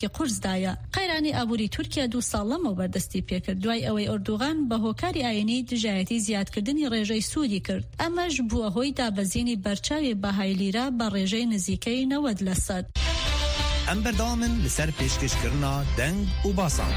که قرس دایە. قەیرانی ئابووری تورکیا 2 ساڵ لەمەوە بەردەستی پێکرد دوای ئەوەی ئەردوغان بە هۆکاری ئاینی دژایەتی زیادکردنی ڕێژەی سوودی کرد. ئەمەش بووە هۆی دابەزینی بەرچاوی بەهای لیرە بە ڕێژەی نزیکەی 90%. ئەم بەردەوامن لەسەر پێشکەشکردنا دەنگ و باسان.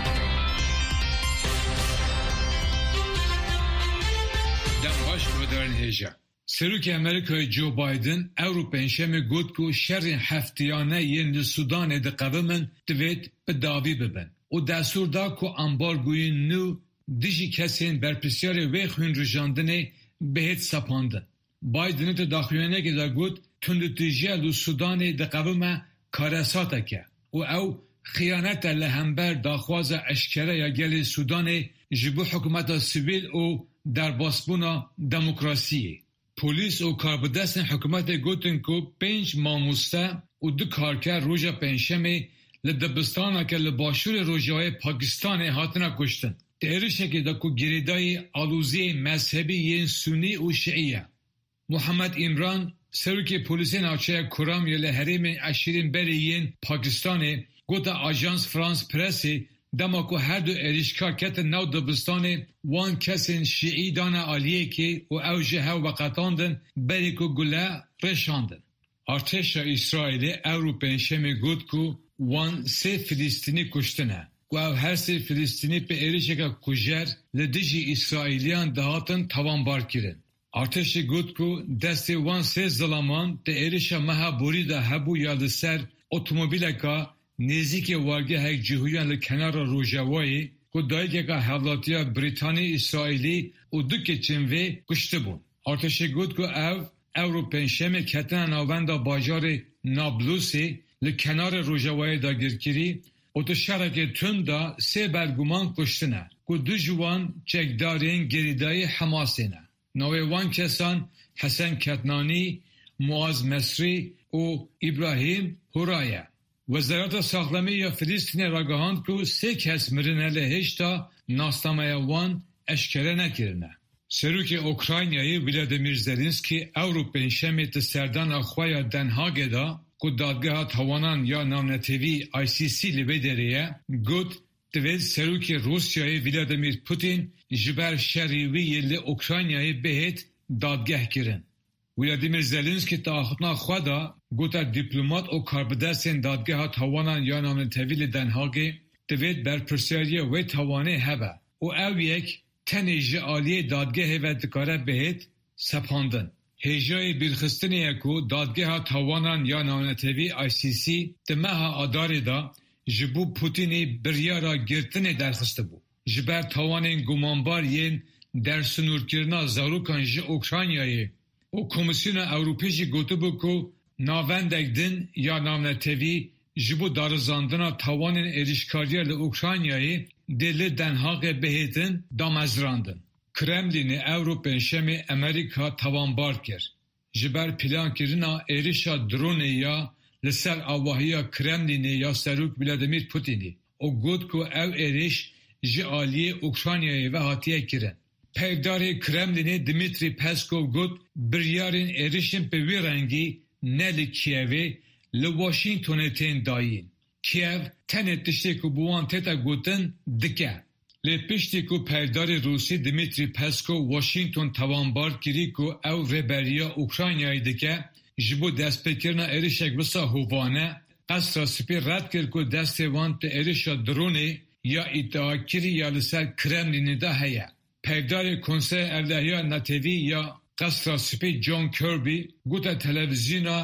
دەمباش بۆدارن هێژە. سەرۆکی ئەمریکای جو بایدن ئەوڕۆ پێنجشەمە گوت و شەڕی هەفتیانە یەن لە سودانê diqebimin divêt bi davî bibin û destûr da ku ambargoyên nû dijî kesên berpirsiyarê wê xwînrijandinê bihêt sepandin. Biden di daxuyanekê de got tundutîjiya li Sudanê diqebime karesateke û ew xıyanet li hember daxwaza eşkere ya gelê Sudanê ji bo hikûmeta sivîl û derbasbûna demokrasiyê. Polis û karbidestên hikûmetê gotin ku 5 mamoste û 2 karker roja pênjşemê li dibistaneke li başûrê Rojavayê Pakistanê hatine kuştin. Di êrişekê de ku girêdayê alûziyê mezhebî yên Sunî û Şiî ye. Muhammed İmran, serokê polisên navçeya Kuram ya li herêmên eşîrên berê yên Pakistanê gota Ajans France Pressê dema ku her du êrişkar ketin nav dibistanê wan kesên Şiî dane aliyekê û ew ji hev veqetandin berê ku gule reşandin. Artêşa İsraîlê Ewro pênjşemê got ku wan 3 Filîstînî kuştine û ew her 3 Filîstînî pê êrişeka kujer li dijî İsraîliyan dihatin tawanbar kirin. Artêşê got ku destê wan 3 zilaman di êrişa meha borî de hebû ya li ser otomobîleka nêzîkê wargehek cihûyan li kenara Rojavayê ku dayîkeka hevlatiya Brîtanî İsraîlî û 2 keçên wê kuştibûn. Artêşê got ku ew Ewro pênjşemê ketine navenda bajarê Nablusê li kenarê Rojavayê da girkirî û tu şerekê tund da 3 berguman kuştine ku 2 ji wan çekdarên gerîdayî Hemasê ne. Navê wan kesan Hesen Ketnanî, Muaz Mesrî û İbrahim Hura ye. Wezareta Saxlamê ya Filîstînê ragihand ku 3 kes mirine li hêşta nasnameya wan eşkere nekirine. Serokê Ukraynayê Volodymyr Zelenskî Ewro pênjşemê ti serdana xwe ya Den Haagê da ku dadgeha tawanan ya navnetevî ICC li vê derê ye got divêt serokê Rusyayê Vladimir Putin ji ber şerî wî yê li Ukraynayê bihêt dadgeh kirin. Volodymyr Zelenskî ti axirtina xwe da gota dîplomat û karbidestên dadgeha tawanan ya navnetevî li Den Haagê divêt berpirsyariya wê tawanê hebe û ew yek tenê ji aliyê dadgehê ve dikare bihêt sepandin. Hêjayê bîrxistinê ye ku dadgeha tawanan ya navnetevî ICC di meha adarê da ji bo Putinê biryara girtinê derxistibû. Ji ber tawanên gumanbar yên dersunûrkirina zarokan ji Ukraynayê û Komisyona Ewropî jî gotibû ku navendek din ya navnetevî ji bo darizandina tawanên êrişkariya li Ukraynayê dê li Den Haagê bihêtin damezrandin. Kremlînê Ewro pênjşemê Amerîka tawanbar kir. Ji ber plankirina êrişa dronê ya li ser avahiya Kremlînê ya serok Vladimir Putinî û got ku ev êriş ji aliyê Ukraynayê ve hatiye kirin. Pevdarê Kremlînê Dmitry Peskov got biryarên êrişên pe wê rengî ne li Kievê li Washingtonê tên dayîn. Kiev tenê tiştê ku bi wan têta gotin dike. Lê piştî ku pevdarê Rûsî Dmitry Peskov Washington tawanbar kirî ku ew rêberiya Ukraynayê dike ji bo destpêkirina êrişek wisa hovane qesra spî red kir ku destê wan ti êrişa dronê ya îddiakirî ya li ser Kremlînê de heye. Pevdarê Konseya Evliya Netevî ya qesra spî John Kirby gote televizyona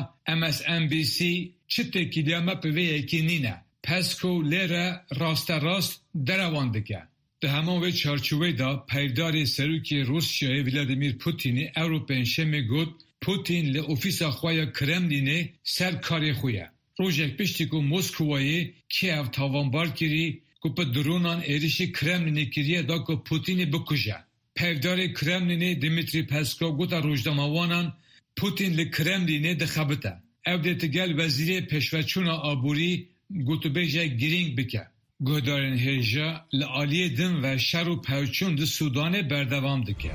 MSNBC çi têkîliya pe vê yekî nîne. Peskov lêre rasterast derewan dike. Di heman vê çarçovê da pevdarê serokê Rusyayê Vladimir Putinî Ewro pênjşemê got Putin li ofîsa xwe ya Kremlînê ser karê xwe ye. Rojek piştî ku Moskowayê Kiev tawanbar kirî ku pe dronan êrişî Kremlînê kiriye da ku Putinî bikuje. Pevdarê Kremlînê Dmitry Peskov gota rojnamawanan Putin li Kremlînê dixebite. Ev dê ti gel wezîrê pêşveçûna aborî gotûbêje girîng bike. Guhdarên hêja li aliyê din ve şer û pevçûn di Sudanê berdewam dike.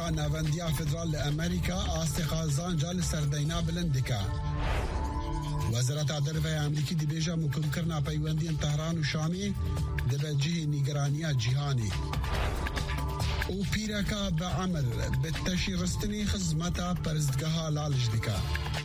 بانکا ناوندیا فدرال لأمریکا آستقا زانجا لسردینا بلندکا. وزارت دەرەوەی ئەمریکی دەبێژە مکمکردنا پەیوەندیان تەهران و شامی دەبەجێ نیگەرانیە جیهانی. و پیرەکە بە عەمر بە تەشی ڕستنی خزمەتە پەرستگەها لاڵش دکا.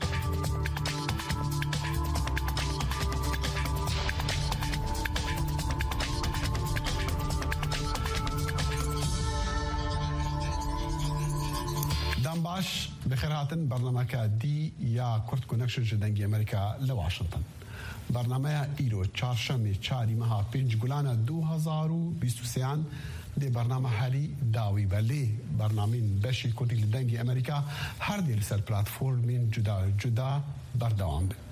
باش بخیر هاتن برنامه دی یا کرد کنکشن جدنگی امریکا لواشنطن. برنامه ایرو چهارشنبه 4 ماه 5 گلان 2023 دی برنامه هری داوی بلی برنامه بشی کردی جدنگی امریکا هر دیل سر پلتفرمین جدا بردوام به.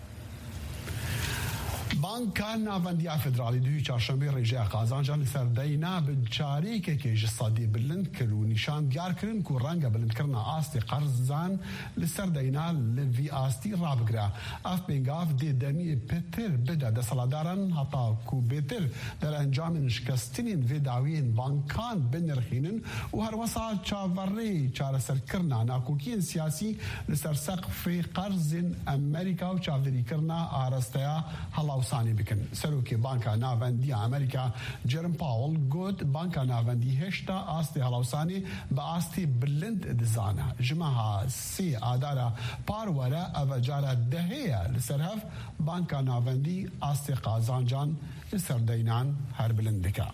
بانکا ناوندیا فدرالی دوی چهارشنبه ریجه قازانجا لسردینا بنچاری که اقتصادی بلند کرو نشان دیار کرن کو رنگ بلند کرنا آستی قرضان لسردینا لوی آستی رابگرا اف بنگاف دی دمی پتر بدا دسالدارن حتا کو بتر در انجام شکستین و داوین بانکان بنرخینن و هر وسا چاوری چار سر کرنا ناکوکین سیاسی لسر سقف قرض امریکا و چاوری کرنا آرستیا حالا ثاني بكن سروكي بانكا ناوندي أمريكا جيرم باول قد بانكا ناوندي هشتا آستي هلاوساني بآستي بلند دزانا جمعها سي آدارا پارورا أفجارا دهيا لسرهف بانكا ناوندي آستي قازانجان لسردينان هر بلندكا.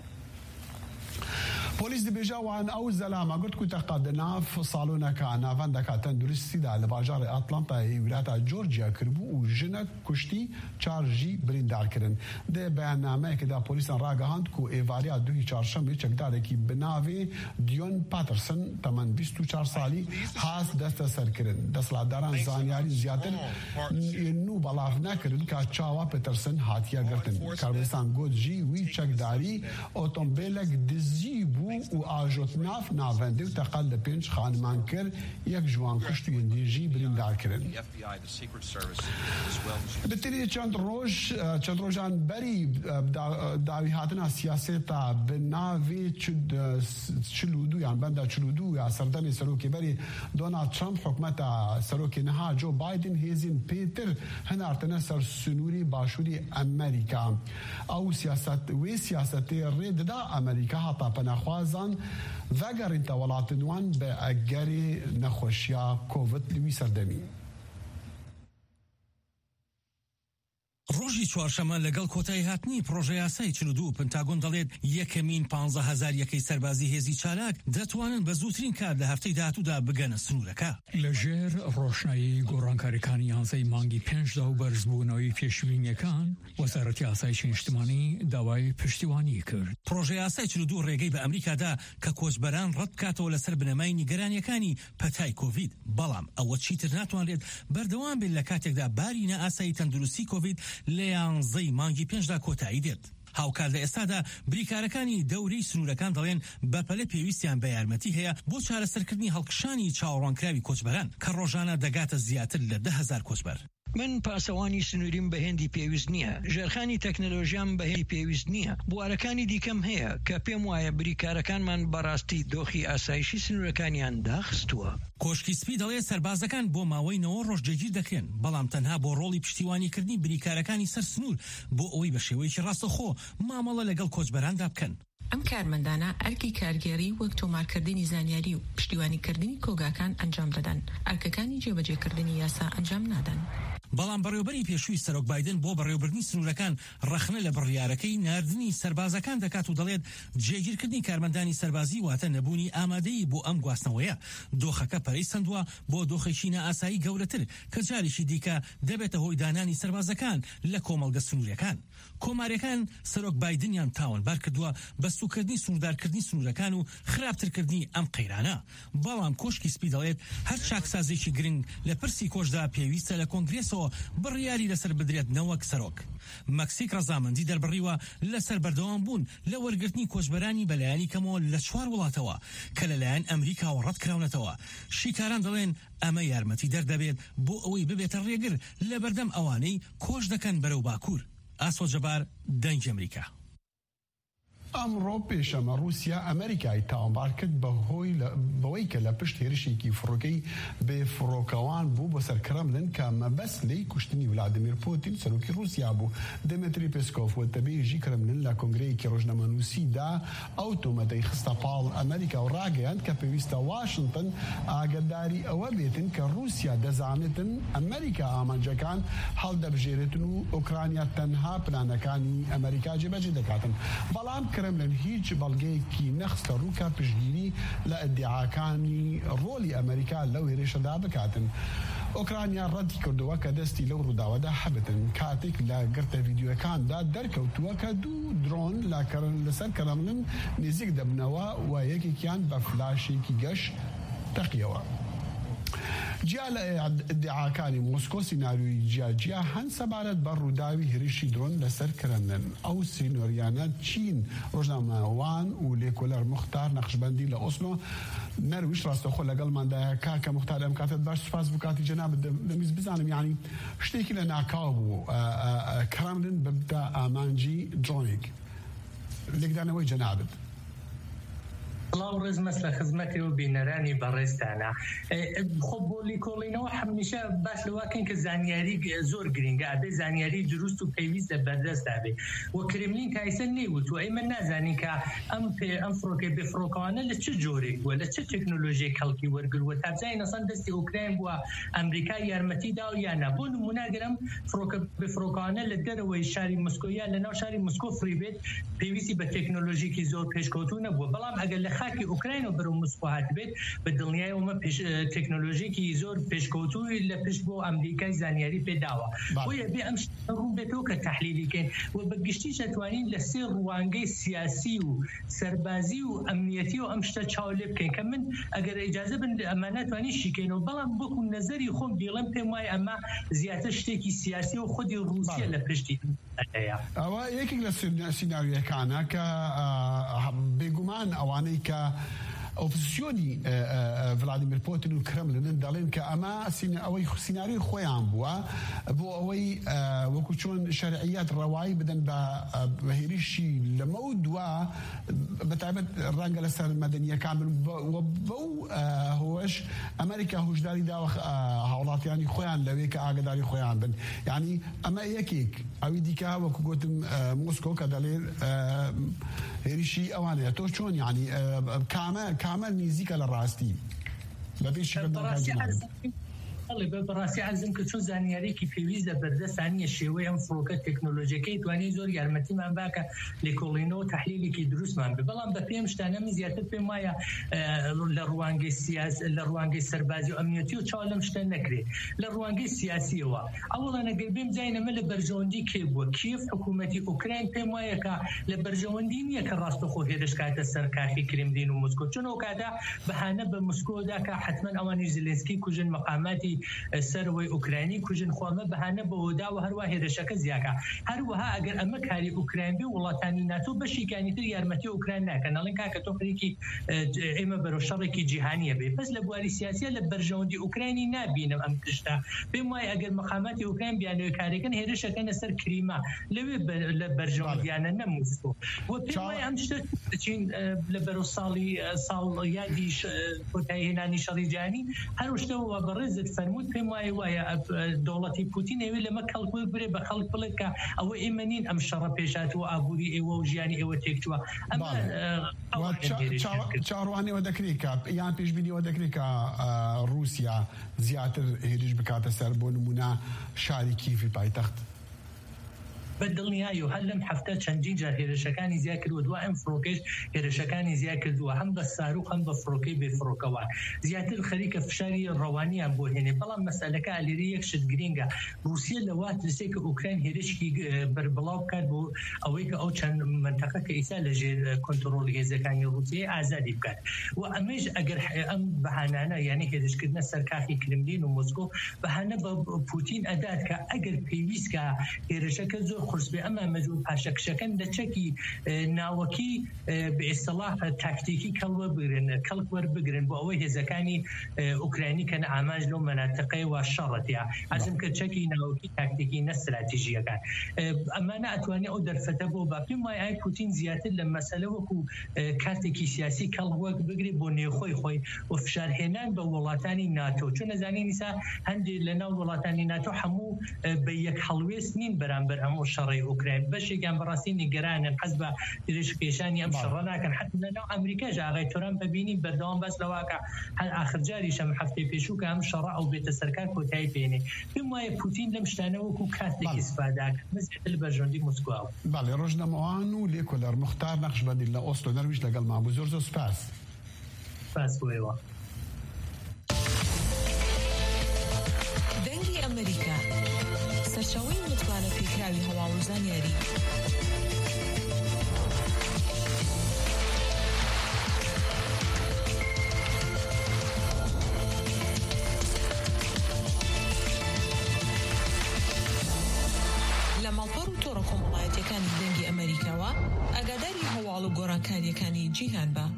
پلیس دبیجا وان او زلامه قلت كنت قادنا في صالونا كان فاندا تندرستي دا لباجار اتلانتا ولایت جورجیا کربو و جنک کشتی چارجی بریندار کرن ده بیاننامه که دا پلیس راگهاند کو ایواریا دوی چهارشنبه چکدار کی بناوی دیون پاترسن 24 سالی هاست دست سر کرن دستلاداران زانیاری زیاتر نو بلاف نکرن که چاوا پترسن هاتیا گرتن کاربستان گود جی وی چکداری اوتومبیلک دزیبو و آجوت ناف ناونده و تقل 5 خانمان کر یک جوان کشت و یندیجی بریندار کرن. بطری چند روزان بری داوی هاتنا سیاستا بناوی چلودو یعنی بنده چلودو یا سردن سروکی بری دونالد ترامپ حکمت سروکی نها جو بایدن هیزین پیتر هنارتنا سر سنوری باشوری امریکا او سیاست و سیاست رید دا امریکا حتا پناخوازان وگر انت ولاتنوان به اگری نخوشیا کووید لوی سردمی. ڕۆژی چوارشەمە لەگەڵ کۆتایی هاتنی پرۆژە یاسای 42 پنتاگۆن دەڵێت یەکەمین 15,000 یەکەی سەربازی هێزی چالاک دەتوانن بە زووترین کات لە هەفتەی داهاتوودا بگەنە سنوورەکە. لەژێر ڕۆشنایی گۆڕانکاریەکانی یانزەی مانگی 5دا و بەرزبوونەوەی پێشبینیەکان وەزارەتی ئاسایشی نیشتیمانی داوای پشتیوانی کرد. پرۆژە یاسای 42 ڕێگەی بە ئەمریکادا کە کۆچبەران ڕەت بکاتەوە لەسەر بنەمای نیگەرانیەکانی پەتای کۆڤید، بەڵام ئەوە چیتر ناتوانرێت بەردەوام بێت لە کاتێکدا باری نەئاسایی تەندروستی کۆڤید لە یانزەی مانگی 5دا کۆتایی دێت. هاوکات لە ئێستادا بریکارەکانی دەورەی سنوورەکان دەڵێن بەپەلە پێویستیان بە یارمەتی هەیە بۆ چارەسەرکردنی هەڵکشانی چاوەڕوانکراوی کۆچبەران کە ڕۆژانە دەگاتە زیاتر لە 10,000 کۆچبەر. من پاسەوانی سنووریم بە هێندی پێویست نییە، ژێرخانی تەکنەلۆژیام بە هێندی پێویست نییە، بوارەکانی دیکەم هەیە کە پێم وایە بریکارەکانمان بەڕاستی دۆخی ئاسایشی سنوورەکانیان داخستووە. کۆشکی سپی دەڵێت سەربازەکان بۆ ماوەی 9 ڕۆژ جێگیر دەکرێن، بەڵام تەنها بۆ ڕۆڵی پشتیوانیکردنی بریکارەکانی سەر سنوور بۆ ئەوەی بە شێوەیەکی ڕاستەخۆ مامەڵە لەگەڵ کۆچبەراندا بکەن. ئەم کارمەندانە ئەرکی کارگێری وەک تۆمارکردنی زانیاری و پشتیوانیکردنی کۆگاکان ئەنجام دەدەن، ئەرکەکانی جێبەجێکردنی یاسا ئەنجام نادەن. بەڵام بەڕێوەبەری پێشووی سەرۆک بایدن بۆ بەڕێوەبردنی سنوورەکان ڕەخنە لە بڕیارەکەی ناردنی سەربازەکان دەکات و دەڵێت جێگیرکردنی کارمەندانی سەربازی واتە نەبوونی ئامادەیی بۆ ئەم گواستنەوەیە. دۆخەکە پەرەی سندووە بۆ دۆخێکی نائاسایی گەورەتر کە جارێکی دیکە دەبێتە هۆی دانانی سەربازەکان لە کۆمەڵگە سنووریەکان. کۆمارەکان سەرۆک بایدنیان تاوانبار کردووە بە سوکردنی سنووردارکردنی سنوورەکان و خراپترکردنی ئەم قەیرانە. بەڵام کۆشکی سپی دەڵێت هەر چاکسازێکی گرنگ لە پرسی کۆشدا پێویستە لە کۆنگرێسەوە بڕیاری لەسەر بدرێت نەوەک سەرۆک. مەکسیک ڕەزامەندی دەربڕیوە لەسەر بەردەوام بوون لە وەرگرتنی کۆچبەرانی بەلایانی کەمەوە لە 4 وڵاتەوە کە لەلایەن ئەمریکاوە ڕەت کراونەتەوە. شیکاران دەڵێن ئەمە یارمەتی دەردەبێت بۆ ئەوەی ببێتە ڕێگر لە بەردەم ئەوانەی کۆش دەکەن بەرەو باکوور. ئاسۆ جەبار، دەنگ ئەمریکا. ئەمڕۆ پێشەمە رووسیا ئەمریکای تاوانبار کرد بەوەی کە لە پشت هێرشێکی فڕۆکەی بێفڕۆکەوان بوو بۆ سەر کرەملن کە مەبەست لی کوشتنی ولادیمیر پوتین سەرۆکی رووسیا بوو. دمتری پێسکۆف وەتەبێژی کرەملن لە کۆنگرەیەکی ڕۆژنامەنووسیدا ئەو تۆمەتەی خستە پاڵ ئەمریکا و ڕاگەیاند کە پێویستە واشنگتن ئاگاداری ئەوە بێتن کە رووسیا دەزانێتن ئەمریکا ئامانجەکان هەڵدەبژێرێتن و ئوکرانیا تەنها پلانەکانی ئەمریکا جێبەجێ دەکاتن. بەڵام کرەملن هیچ بەڵگەیەکی نەخستە ڕووکە پشتگیری لە ئەدعاکانی ڕۆلی ئەمریکا لەو هێرشەدا بکاتن. ئۆکرانیا ڕەتی کردووە کە دەستی لەو ڕووداوەدا هەبتن کاتێک لە گرتە ڤیدیۆەکاندا دەرکەوتووە کە دوو درۆن لەسەر کرەملن نزیک دەبنەوە و یەکێکیان بە فلاشێکی گەشت تەقیەوە. جیا لە ئەدعاکانی مۆسکۆ سیناریۆی جیاجیا هەند سەبارەت بە ڕووداوی هێرشی درۆن لەسەر کرەملن. ئەو سینۆریانە چین ڕۆژنامەوان و لێکۆلەر موختار نەخشبەندی لە ئۆسلۆ نەرویش ڕاستەخۆ لەگەڵماندایە کاکە موختار ئەم کاتت باش سوپاس بکاتی جەنابەت دەمویست بزانم یعنی شتێکی لە ناکاو بوو کرەملن ببدا ئامانجی درۆنێک لێکدانەوەی جەنابەت. بڵاو ڕێزمەس لە خزمەتی و بینەرانی بەڕێستانە خۆ بۆ لیکۆڵینەوە هەمیشە باش لەواکەن کە زانیاری زۆر گرنگە ئەبێ زانیاری دروست و پێویست لە بەردەستا بێ وە کرێملین کایسە نێوت و ئەیمە نازانین کە ئەم فڕۆکەی بێفڕۆکەوانە لە چ جۆرێک بووە لە چه تەکنۆلۆژیەک هەڵکی وەرگرووە تابزای نەسەن دەستی ئوکراین بووە ئەمریکا یارمەتیدا و یانە بۆ نموناگەرم فڕۆکە بێفڕۆکەوانە لە دەرەوەی شاری مۆسکۆ یا لەناو شاری مۆسکۆ فڕی بێت پێویستی بە تەکنۆلۆژیکی زۆر پێشکەوتوو نەبووە بەڵام ئەگەر لە خاکی ئوکراین و بەرەو مۆسکۆ هاتبێت بە دڵنیایەوە تەکنۆلۆژیکی زۆر پێشکەوتووی لە پشت بۆ ئەمریکای زانیاری پێداوە بۆیە بێ ئەم ڕوون بێتەوە کە تەحلیلیکەین و بەگشتی دەتوانین لە سێ ڕوانگەی سیاسی و سەربازی و ئەمنیەتی و ئەم شتە چاو لێ بکەین کە من ئەگەر ئیجازە بن ئەمانە توانی شیکەینەوە بەڵام بۆکو نەزەری خۆم دیڵم پێم وایە ئەمە زیاتر شتێکی سیاسی و خودی رووسیا لە پشتی ئەوە یەکێک لە سیناریۆیەکانە کە بێگومان ئەوانەی کە ئۆپۆزیسیۆنی ڤلادیمیر پوتین و کرەملن دەڵێن کە ئەمە ئەوەی سیناریۆی خۆیان بووە بۆ ئەوەی وەکو چۆن شەرعیەت ڕەوایی بدەن بە هێرشی لەمە و دووە بەتایبەت ڕەنگە لەسەر مەدەنیەکان بن بەو هۆش ئەمریکا هۆشداری داوە هاوڵاتیانی خۆیان لەوێ کە ئاگداری خۆیان بن یعنی ئەمە یەکێک ئەوی دیکە وەکو گوتم مۆسکۆ کە دەڵێن هێرشی ئەوانەیە تۆ چۆن یعنی کامل نزیکە لە ڕاستی بەڕاستی عەرزم کە چۆن زانیارێکی پێویست لە بەردەستانیە شێوەی ئەم فڕۆکە تەکنۆلۆژیەکەی توانی زۆر یارمەتیمان باکە لێکۆڵینەوە تەحلیلێکی دروستمان بێ بەڵام بە پێم شتانە من زیاتر پێم وایە لە ڕوانگەی لە ڕوانگەی سەربازی و ئەمنیەتی و چاو لەم شتە نەکرێت لە ڕوانگەی سیاسیەوە ئەوڵە نەگەر بێم جاینەمە لە بەرژەوەندی کێ بووە کیف حکوومەتی ئوکراین پێم وایە کە لە بەرژەوەندی نییە کە ڕاستەخۆ هێرش کاتە سەر کاخی کرێملین و مۆسکۆ چونەوە کاتا بەهانە بە مۆسکۆدا کە حتمەن ئەوانی زلێنسکی کوژن مەقاماتی سەرەوەی ئوکراینی کوژن خۆمە بەهانە بەوەدا و هەروە هێرشەکە زیاکە هەروەها ئەگەر ئەمە کاری ئوکراین بێ وڵاتانی ناتۆ بەشیکانی تر یارمەتی ئوکراین ناکەن نەڵێن کاکە تۆ خەریکی ئێمە بەرەو شەڕێکی جیهانیە بێ بەس لە بواری سیاسیە لە بەرژەوەندی ئوکراینی نابینم ئەم تشتا پێم وایە ئەگەر مەقاماتی ئوکراین بیانەوەی کارەکەن هێرشەکەنە سەر کریما لەوێ لە بەرژەوەندیانە نەموسکۆ و پێم وایە ئەم شتە دەچین لە بەرەو ساڵ یادی کۆتایهێنانی شەڕی جیهانی هەر شتەوە بەڕێزت فەرمووت پێم وایە دەوڵەتی پوتین ئەوێ لەمە کەڵکوێ برێ بە خەڵک بڵێت کە ئەوە ئێمە نین ئەم شەڕە پێشاتوە ئابووری ئێوە و ژیانی ئێوە تێکچووە چاڕوانەوە دەکرێت کە یان پێشبینیەوە دەکرێت کە رووسیا زیاتر هێرش بکاتە سەر بۆ نمونە شاری کیفی پایتەخت بەدڵنیایی و هەر لەم هەفتە چەندین جار هێرشەکانی زیاد کردووە دوای ئەم فڕۆکەش هێرشەکانی زیاد کردووە هەم بە ساروق هەم بە فڕۆکەی بێفڕۆکەوان زیاتر خەریکە فشاری ڕەوانیان بۆ هێنێ بەڵام مەسەلەکە ئالێرە یەک شت گرینگە رووسیا لەوا ترسێ کە ئوکراین هێرشی بەربڵاو بکات بۆ ئەوەی کە ئەو چەند منتەقە کە ئیسا لەژێر کۆنتڕۆڵ هێزەکانی رووسیای ئازادی بکات و ئەمەش ئەگەر ئەم بەهانانە یعنی هێرشکردنە سەر کاخی کرێملین و مۆسکۆ بەهانە بە پوتین ئەدات کە ئەگەر پێویست کە هێرشەکە زۆر قرص به اما مجبور پاشکشکن د چکی ناوکی به اصطلاح تاکتیکی کلو بگرن کلکور بگرن با اوه هزکانی اوکراینی کن عماج لو مناطقه و شرطیا ازم که چکی ناوکی تاکتیکی نه استراتژیه کن اما نه اتوانی او در فتبو با پیمای ای پوتین زیاتر لمساله وکو کارتکی سیاسی کلو بگری بونی خوی و فشار هنان به ولاتانی ناتو چون زنی نیسا هندی لنا ولاتانی ناتو همو به یک حلویس نین برانبر امو شرعی اوکراین بشه گم براسی نگران حزب رشکیشانی ام شرنا کن حتی لنا امریکا جا آقای ترامپ ببینی بردام بس لواقع هل آخر جاریش هم هفته پیشو که هم شرع او بیت سرکار کوتای بینی بمای پوتین لمشتانه وکو کارت استفاده مثل البرجندی مسکو. بله روزنامه‌آنو لیکولر مختار نقش بدی لأوسلو نرویج لگل معبود زرزو سپاس بویوا دەنگی ئەمریکا سەرچاوەی متمانە پێکراوی هەواڵ و زانیاری لە ماڵپەڕ و تۆڕە کۆمەڵایەتیەکانی دەنگی ئەمریکاوە ئاگاداری هەواڵ و گۆڕانکاریەکانی جیهان بە.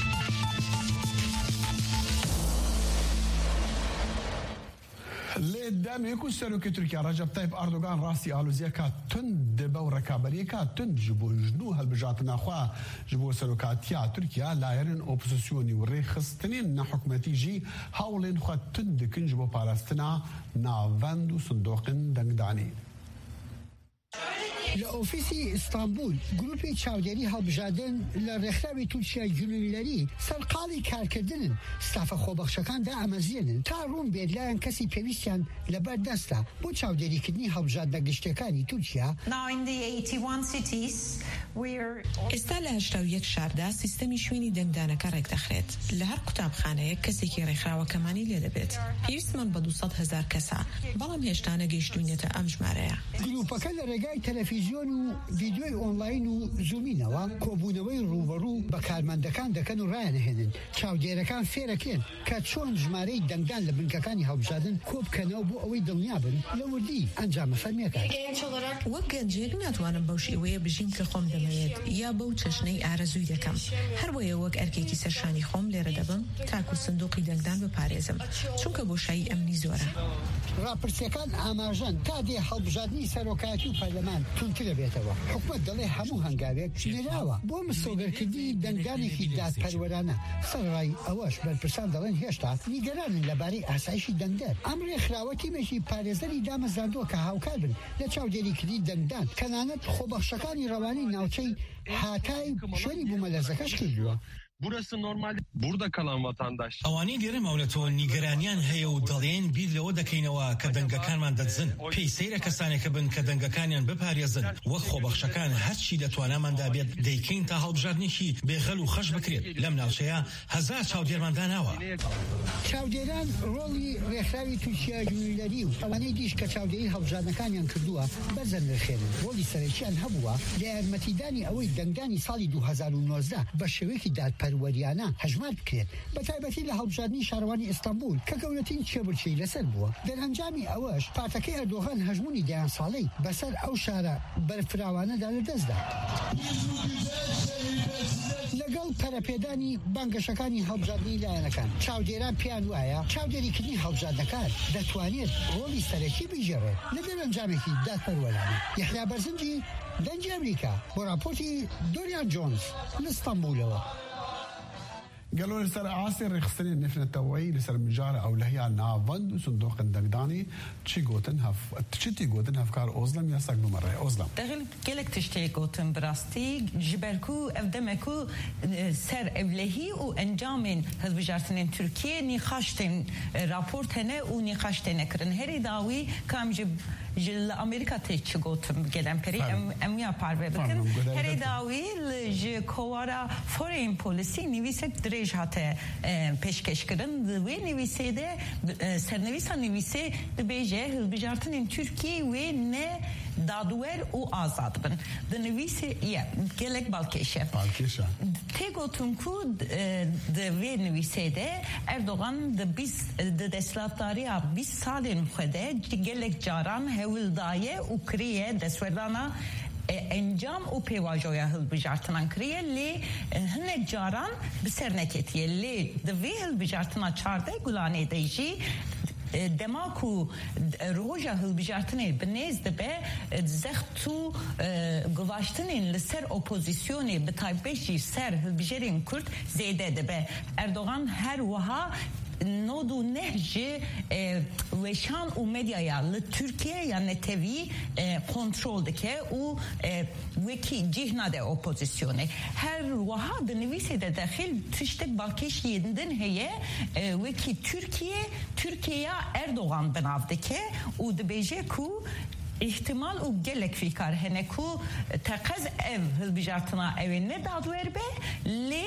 لداميكو سلوكي تركيا رجب طيب أردوغان راسي آلوزيا كاتن دبا وركابريا كاتن جبو جنو هالبجاتنا خوا جبو سلوكاتيا تركيا لايرن اوبوزيسيوني وريخستنين نا حكومتي جي هاولين خوا تندكن جبو بالاستنا نافاندو صندوقن دنگداني لأوفيسي اسطنبول جروبي تشاوديري هالبجادن لرخلاوي توركيا جنوبيلاري سرقالي كاركردنن ستافا خوبخشكان دا امازينن تا روم بيدلاين كسي بيويستيان لبردستا بو تشاوديري كدني هالبجاد دقشتكاني توركيا. Now in the 81 cities ئێستا لە 81 شاردا سیستەمی شوێنی دەنگدانەکە ڕێکدەخرێت لە هەر قوتابخانەیە کەسێکی ڕێکخراوەکەمانی لێ دەبێت پێویستمان بە 200,000 کەسە بەڵام هێشتا نەگەیشتوونێتە ئەم ژمارەیە. گروپەکە لە ڕێگای تەلەڤیزیۆن و ڤیدیۆی ئۆنلاین و زوومینەوە کۆبوونەوەی ڕوبەڕوو بە کارمەندەکان دەکەن و ڕایەنەهێنن چاودێرەکان فێرەکرێن کە چۆن ژمارەی دەنگدان لە بنکەکانی هەڵبژاردن کۆبکەنەوە بۆ ئەوەی دڵنیابن لە وردی ئەنجامە فەرمیەکان. وەک گەنجێک ناتوانم بەو شێوەیە بژین کە خۆم دەمەوێت یا بەو چەشنەی ئارەزووی دەکەم هەروەیە وەک ئەرکێکی سەرشانی خۆم لێرە دەبم تاکو سندوقی دەنگدان بپارێزم چونکە بۆشایی ئەمنی زۆرە. راپرسیەکان ئاماژەن تا دێ هەڵبژاردننی سەرۆکایەتی و پەرلەمان تونترە بێتەوە حکومەت دەڵێ هەموو هەنگاوێک نێراوە بۆ مستۆگەرکردنی دەنگدانێکی دادپەروەرانە سەرڕای ئەوەش بەرپرسان دەڵێن هێشتا نیگەرانن لەبارەی ئاسایشی دەنگدەر ئەم ڕێکخراوە تیمێکی پارێزەری دامەزاندووە کە هاوکار بن لە چاودێریکردنی دەنگدان کەنانەت خۆبەخشەکانی ڕەوانی ناوچەی هاتای شوێنی بوومەلەرزەکەش کردووە. Burası normal. Burada kalan vatandaş. ئەوانەی گەرم ئەولەتەوە نیگەرانیان هەیە و دەڵێن بیر لەوە دەکەینەوە کە دەنگەکانمان دەدزن پێی سەیرە کەسانێکە بن کە دەنگەکانیان بپارێزن وەک خۆبەخشەکان هەرچی دەتواناماندا بێت دەیکەین تا هەڵبژاردنێکی بێغەل و خەش بکرێت لەم ناوچەیە 1000 چاودێرمان داناوە. چاودێران ڕۆڵی ڕێکخراوی تورکیا جنوبیلاری و ئەوانەی دیش کە چاودێری هەڵبژاردنەکانیان کردووە بەرزەن نرخێنن ڕۆڵی سەرەکییان هەبووە لە یارمەتیدانی ئەوەی دەنگدانی ساڵی 2019 بە شێوەیەکی دادپەروەریانە هەژمار بکرێت بە تایبەتی لە هەڵبژاردننی شارەوانی ئیستانبول کە گەورەترین کێبڕچەی لەسەر بووە دەرئەنجامی ئەوەش پارتەکەی ئەردۆغان هەژمونی دەیان ساڵەی بەسەر ئەو شارە بەرفراوانەدا لەدەستدا لەگەڵ پەرەپێدانی بانگەشەکانی هەڵبژاردننی لایەنەکان چاودێران پیان وایە چاودێریکردنی هەڵبژاردنەکان دەتوانێت ڕۆڵی سەرەکی بژێڕێت لە دەرئەنجامێکی دادپەروەرانە یەحیا بەرزنجی دەنگی ئەمریکا بۆ راپۆرتی دۆریان جۆنز لە ئیستانبولەوە. قالوا لسر عاصر رخصني نفنا التوعي لسر مجارة أو لهي نافند وصندوق الدقداني تشي قوتن هف كار أوزلم يساق بمرة أوزلم دقل قلق تشتي قوتن براستي جبركو أفدمكو سر أولهي وأنجامن هالبجارتين تركيا نقاشتن رابورتنا ونقاشتن كرن هري داوي كام جل أمريكا تيجي قوتن بقدم بري أميا باربه بكن هري داوي لج كوارا فورين بوليسي نويسك دريج هاته پیشکش کردن و نویسیده سرنویسان نویسه دبیجه هالبجارتن ترکیه و نه دادویر و آزاد بن دنویسی گلک بالکشه تگوتون کو دوی نویسیده اردوغان د دستلاتاری 20 سالین خده گلک جاران هولدایه و کریه دستوردانا انجام و پیواجویا هلبجارتنان کریه لی هنک جاران بسر نکتیه لی دوی هلبجارتنا چارده گلانه دیجی دماکو روژا هلبجارتنه بنزده به زختو گواشتنین لسر اپوزیسیونی به تایبشی سر هلبجارین کرد زیده ده به اردوغان هر وها نودو نهجی وشان و مدیایا لترکیه یا نتوی کنترل دکه و وکی جهنا ده اپوزیسیونه هر وها دنویسی ده داخل تشت بالکش یدن هیه وکی ترکیه اردوغان بناف دکه و دبیجه کو احتمال او گلک فکر هنه کو تقاز هلبجارتنا evine dadwer be li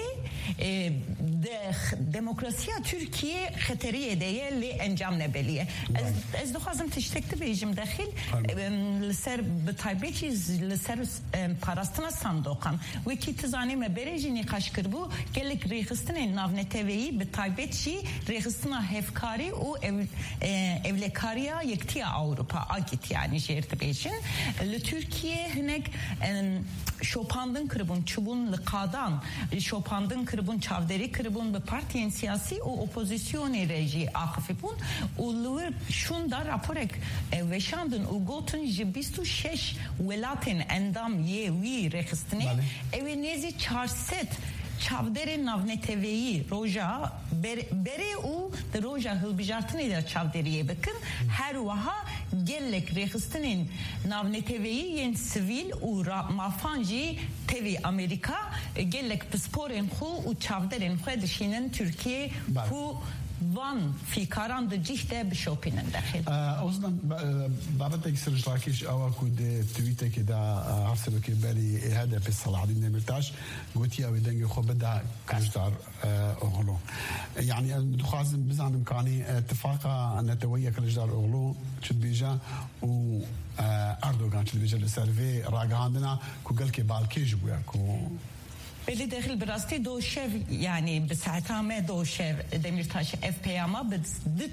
demokrasiya Türkiye xateriye diye li encam nebeliye ez doxazım tiştekti bejim daxil ser betaybeci ser parastına sandoqan ve ki tizane me bereji nikaşkır bu gelek rexistine navneteveyi betaybeci rexistina hefkari o evlekariya yektiya Avrupa agit yani Türkiye hnek şopandın kırbun çubun lıkadan şopandın kırbun çavderi kırbun bir partiyen siyasi o opozisyonu reji akıfipun uluğur şunda raporek veşandın ugotun jibistu şeş velatin endam yevi rexistine evi nezi çarset çavderi navneteveyi roja bere u de roja hılbijartını da çavderiye bakın her vaha gellek rexistinin navneteveyi yen sivil u mafanji tevi Amerika gellek pasporen xu u çavderin xu dişinin Türkiye ku van fikaran da cihde bişopinin daxil. Ozdan babeteki sırışlakiş avaku de tweete ki da harselo ki beri hedef Salahdin Demirtaş gotiya ve denge xo beda kızdar oğlu. Yani duxazım biz an imkani ittifaka netewiyye kızdar oğlu çdbija u Erdoğan çdbija serve ragahandına ku gelke balkej bu ya ku Beli dahil birasti do şev yani bisatame do şev Demirtaş FPM'a de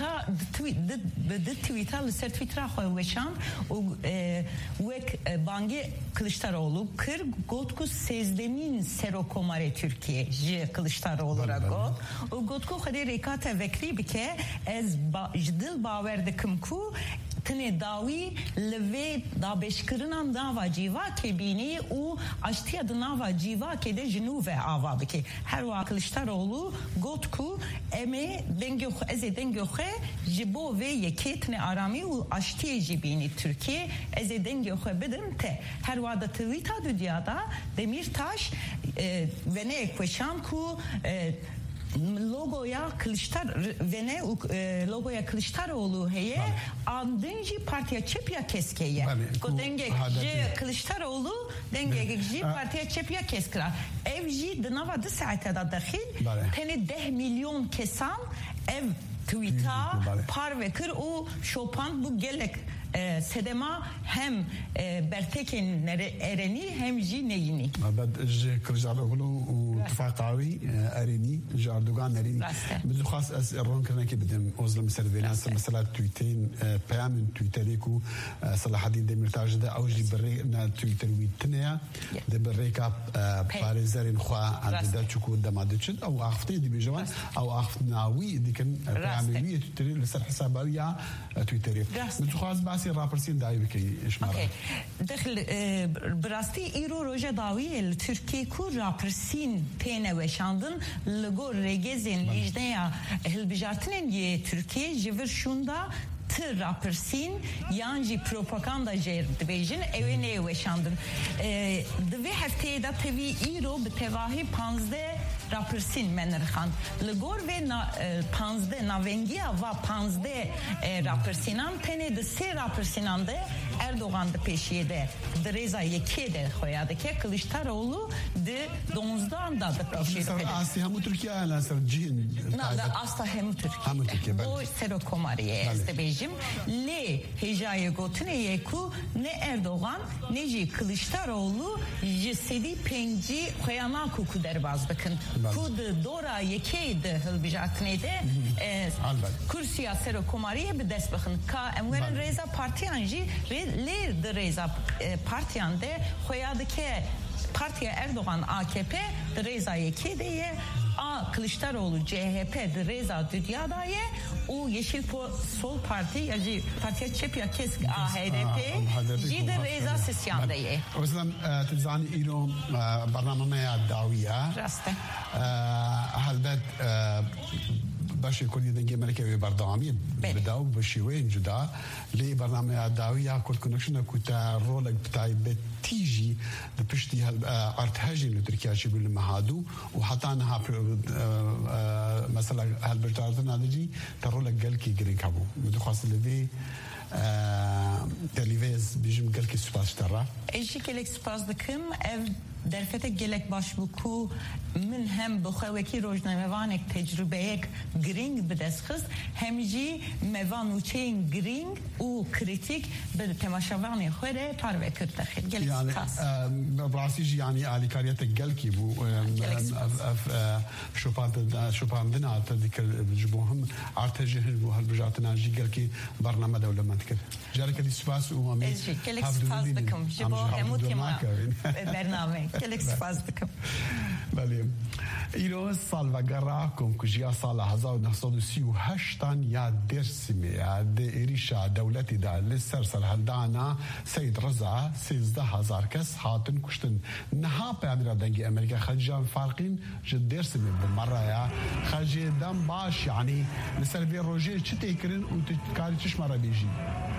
tweeta liser Twitter'a koyveşan o vek bangi Kılıçdaroğlu kır gotku sezdemin serokomare Türkiye ji Kılıçdaroğlu rago o gotku khade rekata vekri bike ez jdil baver dikim ku tne davi leve da beşkirinan dava civa kebini u aştiya dava civa kede jinuve ava bike her wa Kılıçdaroğlu gotku eme denge eze denge jibo ve yeketne arami u aştiya jibini Türkiye eze denge bedim te her wa da tweeta dünyada Demirtaş ve ne ekveşan ku logoya Kılıçdaroğlu heye andınji partiya çepya keskeye denge Kılıçdaroğlu denge partiya çepya keskra evji dınava da saate da dahil tene 10 milyon kesan ev tweeta par ve kır o şopan bu gelek sedema hem bertekin ereni hem ji neyini. بعد Kılıçdaroğlu اتفاقاوي اريني جاردوغان اريني بدو خاص اس الرون كنا كي بدم اوزلم سيرفيلانس مثلا تويتين بيام تويتريكو صلاح الدين ديميرتاج ده اوجي بري نا تويتر ويتنيا ده بريكا باريزرين خوا عند ده تشكو دمادتشد او اختي دي بيجوان او اختناوي دي كان بيعملوا تويتر لسر حسابيا تويتري بدو خاص باسي رابرسين داي بكي ايش مره دخل براستي ايرو روجا داوي التركي كو رابرسين pene veşandın lego regezin lijneya hilbijartinen ye Türkiye jivir şunda tır rapersin yanji propaganda jerdibejin evine veşandın dve haftaya da tevi iro be tevahi panzde rapersin menirxan legor ve panzde navengiya va panzde rapersinan tene de se rapersinande Erdoğan da peşiyede Dreza yekede xoyadaki Kılıçdaroğlu de donuzdan da peşir bede. Asli hemu Türkiye la ser cin. Na da asla hemu Türkiye. Bu sero komariye estebejim. Le hecaya gotune yeku ne Erdoğan ne ji Kılıçdaroğlu jisedi penci koyama kuku derbaz bakın. Kud dora yekeyde hılbijatnede kursiya sero komariye bir dest bakın. Ka emwerin reza partiyanji le de reza partiyande koyadaki partiye Erdoğan AKP de reza yekeyde A Kılıçdaroğlu CHP de reza dünyadaye o Yeşil Sol Parti ya partiye çepya kesk HDP ji de reza sisyandaye. O yüzden tizani İran برنامه دعویه راسته هلبت باشه کلی دنگی ملکه و بردامی بداو بشیوین جدا لی برنامه دعویه کل کنکشن کتا رولک بتاعی بتیجی دپشتی ارتهاجی لترکیه چی بول مهادو و حتی نها مثلا هالبرتاردن نداری ترولک گل کی گرین کبو مدخواست لدی تلیویز بیجم گل کی سپاس ترا ایشی کلک سپاس دکم ev derfete gelek başbuku min hem buxewekî rojnamevanek tecrübeyek giring bidestxiz hem jî mevan û çeyên giring û kritik bi temaşavanê xwe de parve kir texîr gelek spas rastî jî yanî alîkariyete gelkî bû şopandina te dikir ji bo him artejî hin bû hilbijatina jî gelkî bername dewlemend kir jareke dî spas û amê gelek spas dikim ji bo hemû tema bername gelek spas dikim بله ایران سال و گرا کنکوژیا سال 1938 یا درسمی د ایریشا دولتی دا لسر سرهندانا سید رضا 13000 کس هاتن کشتن نها پیامیر دنگی امریکا خرجان فارقین جد درسمی بالمره یا خرجیدن باش یعنی لسر بی روجی چی تیکرین و کاری چش مره بیجی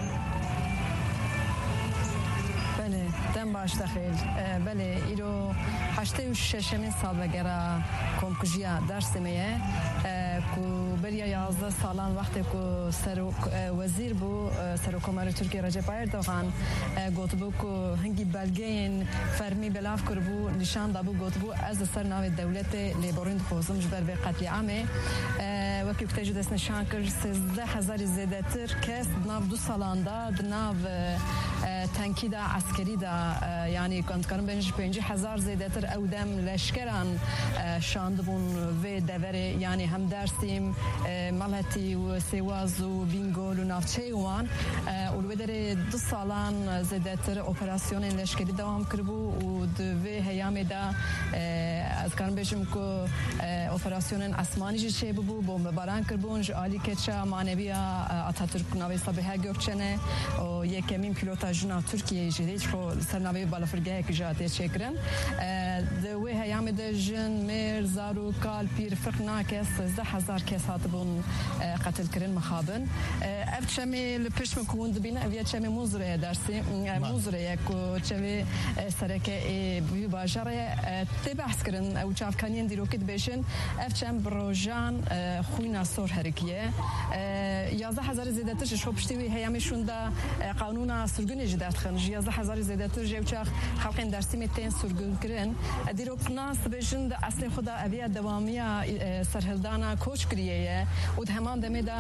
دم باش دخیل بله ایرو 86 سال وگرا کمکجیا درس میه کو بریا 11 سالان وقتی کو سر وزیر بو سرکومار ترکیه رجب اردوغان گفت بو کو هنگی بلگین فرمی بلاف کربو نشان دابو گفت بو از سر ناو دولت لیبرند خوزم جبر به قتل عامه وکی کتاج دست نشان کر 13000 زیاده تر کس ناو 2 سالاندا ناو تنکی دا عسکری دا یعنی کند کارم بینش 5000 زیاده تر اودم لشکران شاندبون و دوره یعنی هم درسیم ملتی و سواز و بینگول و نافچه وان اولودره 2 سالان زیاده تر اپراسیون لشکری دوام کربو و دو هیام دا از کارم بینشم که اپراسیون اسمانی جشه ببو بمب باران کربون جالی کچا مانویا آتاتورک ناوی صبح گرچنه و یکمیم پیلوتاژنا ترکیه جدید خو سرناوی بالافرگاه که جاده چکرن دوی هیام دجن مر زارو کال پیر فرق ناکس 10000 کس هاتبون قتل کرن مخابن اف چمی لپش مکون دبینه اویا چمی موزره درسی موزره کو چمی سرکه بی باجره تبحث کرن او چافکانین دیروکت بشن اف چم بروجان خوینا سور هرکیه 11000 زیاده تر شو پشتی هیامشون دا قانون سرگون جدات خن 11000 زیاده تر جوچاخ خلقین درسی متین سرگون کرن دیروک ناس بشن اصل خدا اویا دوامیا سرهلدانا کوچ کریه و همان دمه دا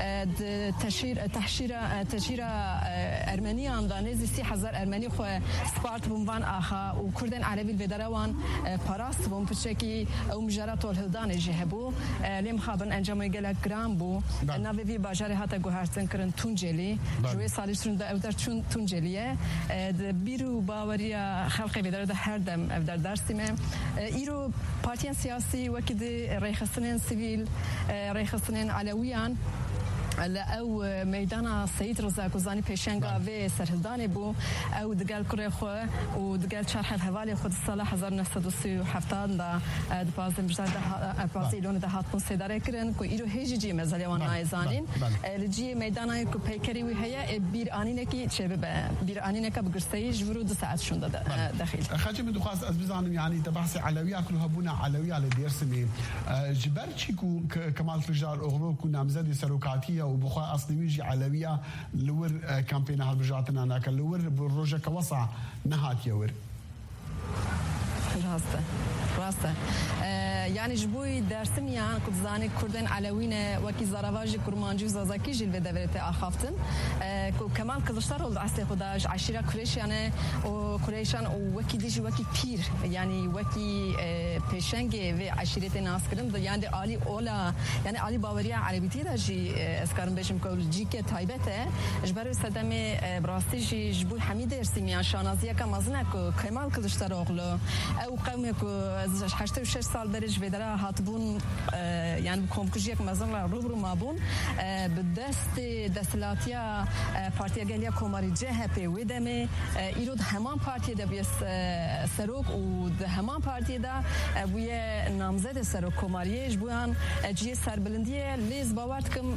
تشیر ارمنیان دا نزدیک 3000 ارمنی خو سپارت بوموان آخا و کردن عربی بدروان پاراست بوم پچکی او مجرات الهلدان جهبو لیم خابن انجام گلک گرام بو ناوی باجار هاتا گوهرتن کرن تونجلی جوی سالیشون دا اودر تونجلیه بیرو باوریا خلق بدر دا هر دم اودر درسیمه ایرو پارتیان سیاسی وکید ریخستنین سیویل ریخستنین علویان او میدان سید رضا کوزانی پیشنگا و سرهلدان بو او دگل کره خو و دگل چرخ حوالی خود سال 1937 دا دپازم بجد پازیلون ده هاتون سیداره کرن کو ایرو هیجی مزلیوان نایزانین لجی میدان کو پیکری و هيا بیر انینه کی چه به بیر انینه کا بگرستی جورو 2 ساعت شون داخل خاطر من دخواست از بزانم يعني تبحث علويه كلها بنا علويه على ديرسمي جبرتشي كمال رجال اغلو كنا مزدي سلوكاتيه وبخوا اصلي ويجي علويه لور كامبين هالبجاتنا هناك لور بالروجه كوسع نهات يور راسته يعني جبوي درسميان قد زاني كردن علوينا وكي زرافاجي كرمانجي زازاكي جيل بدورت اخافتن كمان كلشتر العصر خداش عشيره كريشيانه وكريشان وكي ديجي وكي بير يعني وكي بيشنجي و عشيره ناس كرن يعني علي اولا يعني علي باوريا عربيتي داجي اسكارم بشم كول جيكه تايبته جبر صدمه براستي جي جبوي حميد درسميان شانازيه كمازنك كمال كلشتر اوغلو او قومك 86 سال برج بدرا هاتبون يعني بكمكجيك مثلا روبرو مابون بالدست دستلاتيا بارتيا گالیا کوماری جهپ ودمه ایرود همان پارتی دا بیس سروک و ده همان پارتی دا بوی نامزد سروک کوماریش بویان جی سربلندیه لیز باورد کم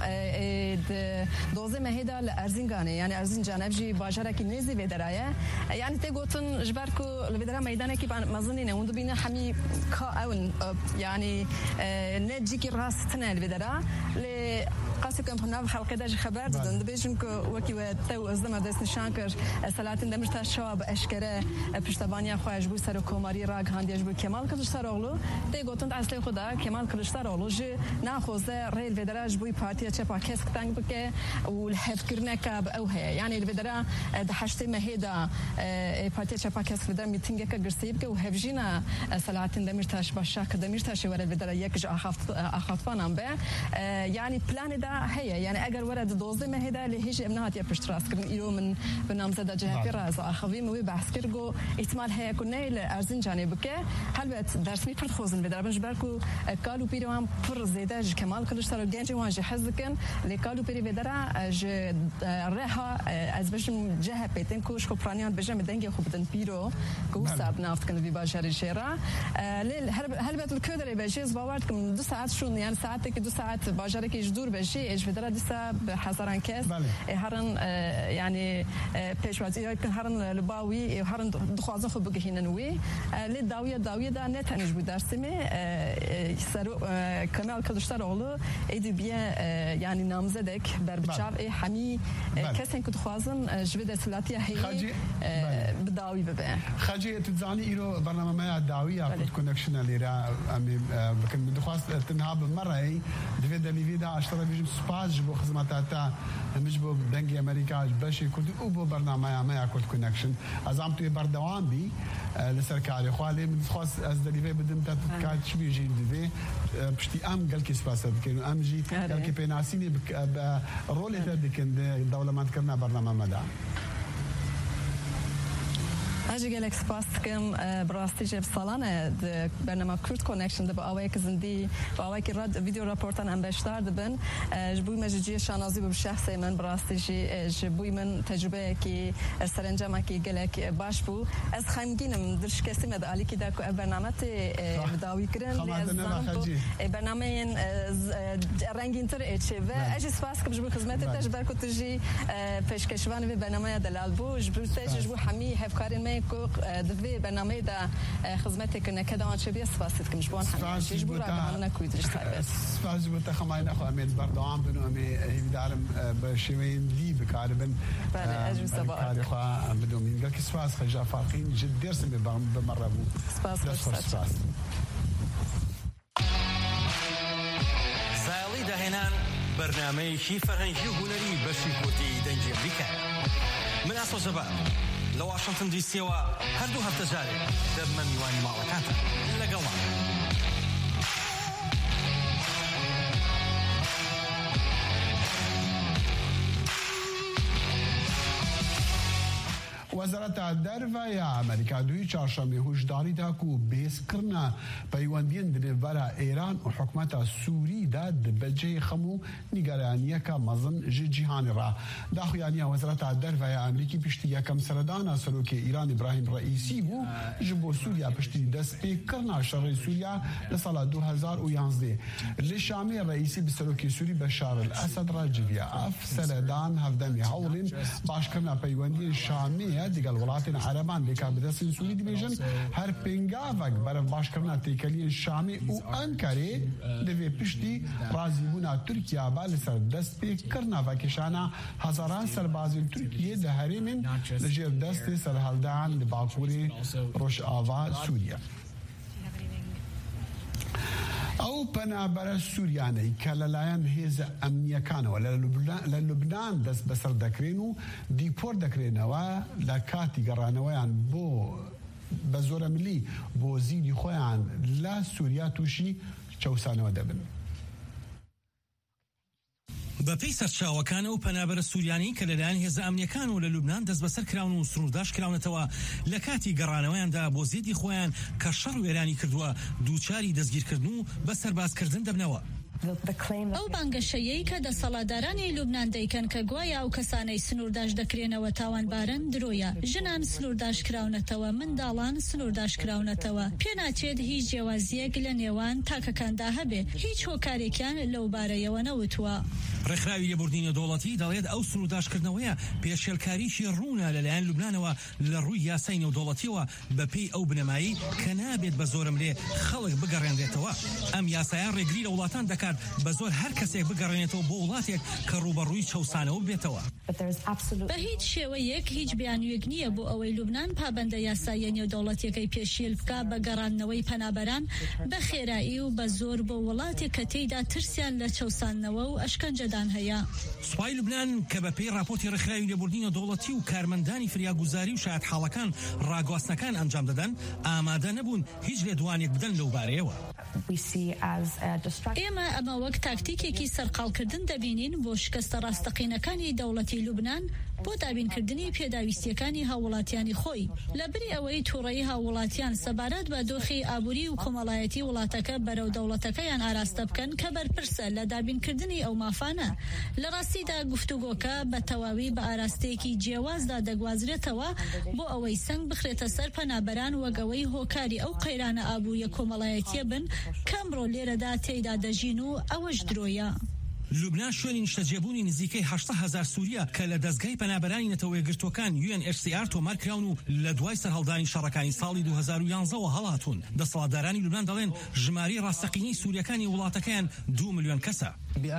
دوزه مهیدا لارزینگانه يعني ارزینجان بجی باجره کی نیزی بدرایه يعني تگوتن جبرکو لبدرا میدانه کی مازنینه اون بینه همی اون يعني نجي كي راستنا البدرة ل قاسكم هنا بخلق داج خبر دن بيجنك وكي تو ازدما دست نشانكر سلاتن دمرتا شواب اشكره پشتبانیا خواج بو سر کوماری راگ هاندیج بو کمال کلشتاروغلو دی گوتن اصلی خدا کمال کلشتاروغلو ج ناخوزه ریل فدراج بو پارتیا چپا کسک تانگ بك والهفكرنا كاب او هي يعني الفدرا دحشت مهدا پارتیا چپا کسک فدرا میتینگ کا گرسیب که وهفجینا سلاتن دمرتاش باشاك دمرتاش ور الفدرا يكج اخافان به يعني بلان دا هي يعني اگر ورد دوزه مهدا لهيش ابنات يا بشتراس كن يرو من بنامزه جهه راز اخوي مو بحث كرغو احتمال هي كن ارزن جانبك هلبت درسني فرد خوزن بدربش بركو قالوا بيرو پر زيده كمال كلشتر گنج واجه حزكن لقالوا بيري بدرا ج رها از بشم جهه بيتن كوش خبرانيان بجم دنگ خوبدن بيرو كوساب نافت كن في باشر شيرا هلبت الكودري بجيز باورتكم 2 ساعات شون يعني ساعتك 2 ساعات باجرك يجدور بشي ايش بدرا دسا بحزران كاس هرن يعني بيشوازي كان هرن لباوي هرن دخوازه خو بگهين نوي لي داويه دا نتنج بو درسمه سرو كمال كلشتاروغلو ايدي بيان يعني نامزدك بربچاو حمي كسن كنت خوازن جبد سلاتيا هي بداوي ببه خاجي تزاني ايرو برنامج داويه كنت كونكشن ليرا امي بكن بدخواست تنهاب مره هي دفيدا ليفيدا اشترى بيجم سباز جبو خدماتها مش بو بنك امريكا باشي كنت وبو برنامج ما كنت كونكشن ازامتو بردوام بي لسركاري خوالي من خاص از دليفي بدم تتكات شي بيجي دليفي بشتي ام قال كي سباس كانوا ام جي قال كي بيناسيني رول تاعك الدوله ما ذكرنا برنامج مدى اجي جالك سباستكم براستي جيب صالانه برنامج كورت كونكشن ده باويك زندي باويك راد فيديو رابورتان ام بشتار دبن جبوي مجدي شانازي بالشخص من براستي جبوي من تجربه كي سرنجام كي جالك باش بو از خمگینم درش کسی مد علی کی دا برنامه بداوی کردن برنامه رنگین تر اچ و اجي سپاسكم جبوي خدمت تجربه كنت تجي پیشکشوان به برنامه دلال بو جبوي حمی هفکارین دفي برنامج دا خدمتك نكدا شبيه سفاستكم جبون حنا جبوا رانا كويدرش تايبس سفاز بتا خماينا خو اميد بردوام بنو امي هيدارم بشوين دي بكاربن اجو سبا كاري خو بدو من قال سفاز خجا فارقين جد درس بمره بو سفاز سالي دهنان برنامج شي فرنجي هنري بشي كوتي دنجي امريكا من اصل زبا لو واشنطن دي سي هردو هفتجاري دب ميواني مالكاتا لقلنا وزارت دەرەوەیە ئەمریکا دوی چهارشەممە هۆشداری دا و بێزکردنە پەیوەندیان دنێڤەرە ئێران و حکومەتە سووریدا دبەجێ خەموو نیگەرانیەکە مەزن ji cîhanê re. Daxuyaniya Wezareta Derveya Amerîkî piştî yekem seredana Serokê İran İbrahim Reîsî bû ji bo Sûriya piştî destpêkirina şerê Sûriya li sala 2011. Li Şamê Reîsî bi Serokê Sûrî Beşar el-Esed re civiye. Ev seredan hevdemê hewlên başkirina peywendiyên Şamê دیگل ولاتین عربان دیکا بدستین سوری دیبیجن هر پنگاوک برای باشکرنا تیکلی شامی و انکاری دوی پشتی رازی بونا ترکیه بالی سر دست پی کرنا و کشانا هزاران سربازی ترکیه ده هریمین لجیر دست سرحلدان لباکوری روش آوا سوریه. ئەو پەنابەرە سووریانەی کە لەلایەن هێزە ئەمنیەکانەوە لە لوبنان دەست بەسەر دەکرێن و دیپۆر دەکرێنەوە لە کاتی گەڕانەوەیان بۆ بە زۆرە ملی بۆ زیری خۆیان لە سووریا تووشی چەوسانەوە دەبن. بەپێی سەرچاوەکانە و پەنابەرە سووریانی کە لەلایەن هێزە ئەمنیەکان و لە لوبنان دەست بەسەر کراون و سنوورداش کراونەتەوە لە کاتی گەڕانەوەیاندا بۆ زیدی خۆیان کە شەڕ وێرانی کردووە دووچاری دەستگیرکردن و بە سەربازکردن دەبنەوە. ئەو بانگەشەیەی کە دەسەڵاتدارانی لوبنان دەیکەن کە گوایە ئەو کەسانەی سنوورداش دەکرێنەوە تاوانبارن درۆیە. ژنان سنوورداش کراونەتەوە، منداڵان سنوورداش کراونەتەوە. پێناچێت هیچ جیاوازیەک لە نێوان تاکەکاندا هەبێ. هیچ هۆکارێکیان لەو بارەیەوە نەوتووە. ڕێکخراوی لێبوردنی دەوڵەتی دەڵێت ئەو سنوورداشکردنەوەیە پێشێلکاریشی ڕوونە لەلایەن لوبنانەوە لە ڕووی یاسای نێودەوڵەتیەوە بەپێی ئەو بنەمایی کە نابێت بە زۆرم لێ خەڵک بگەڕێنرێتەوە. ئەم یاسایان ڕێگری لە وڵاتان دەکات بە زۆر هەر کەسێک بگەڕێنێتەوە بۆ وڵاتێک کە ڕوبەڕووی چەوسانەوە بێتەوە. بە هیچ شێوەیەک هیچ بیانوێک نییە بۆ ئەوەی لوبنان پابەندە یاساییە نێودەوڵەتیەکەی پێشێل بکە بە گەڕاندنەوەی پەنابەران بە خێرایی و بە زۆر بۆ وڵاتێک کە تێیدا ترسیان لە چەوسانەوە و ئەشکەنجەدان هەیە. سوپای لوبنان کە بەپێی راپۆرتی ڕێکخراوی لێبوردنی دەوڵەتی و کارمەندانی فریاگوزاری و شایەت حاڵەکان ڕاگواستنەکان ئەنجام دەدەن ئامادە نەبوون هیچ لێدوانێک بدەن لەو بارەیەوە. ئێمە ئەمە وەک تاکتیکێکی سەرقاڵکردن دەبینین بۆ شکستە ڕاستەقینەکانی دەوڵەتی لوبنان بۆ دابینکردنی پێداویستیەکانی هاوڵاتیانی خۆی. لەبری ئەوەی تووڕەیی هاوڵاتیان سەبارەت بە دۆخی ئابووری و کۆمەڵایەتی وڵاتەکە بەرەو دەوڵەتەکەیان ئاراستە بکەن کە بەرپرسە لە دابینکردنی ئەو مافانە. لە ڕاستیدا گفتوگۆکە بە تەواوی بە ئاراستەیەکی جیاوازدا دەگوازرێتەوە بۆ ئەوەی سنگ بخرێتە سەر پەنابەران وەگەوەی هۆکاری ئەو قەیرانە ئابووریە کۆمەڵایەتیە بن کەمڕۆ لێرەدا تێیدا دەژین و ئەوەش درۆیە. لوبنان شوێنی نیشتەجێبوونی نزیکەی 800,000 سووریە کە لە دەستگای پەنابەرانی نەتەوە یەکگرتوەکان UNHCR تۆمار کراون و لە دوای سەرهەڵدانی شەڕەکانی ساڵی 2011ەوە هەڵاتون. دەسەڵاتدارانی لوبنان دەڵێن ژماری ڕاستەقینەی سووریەکانی وڵاتەکەیان 2 ملیۆن کەسە.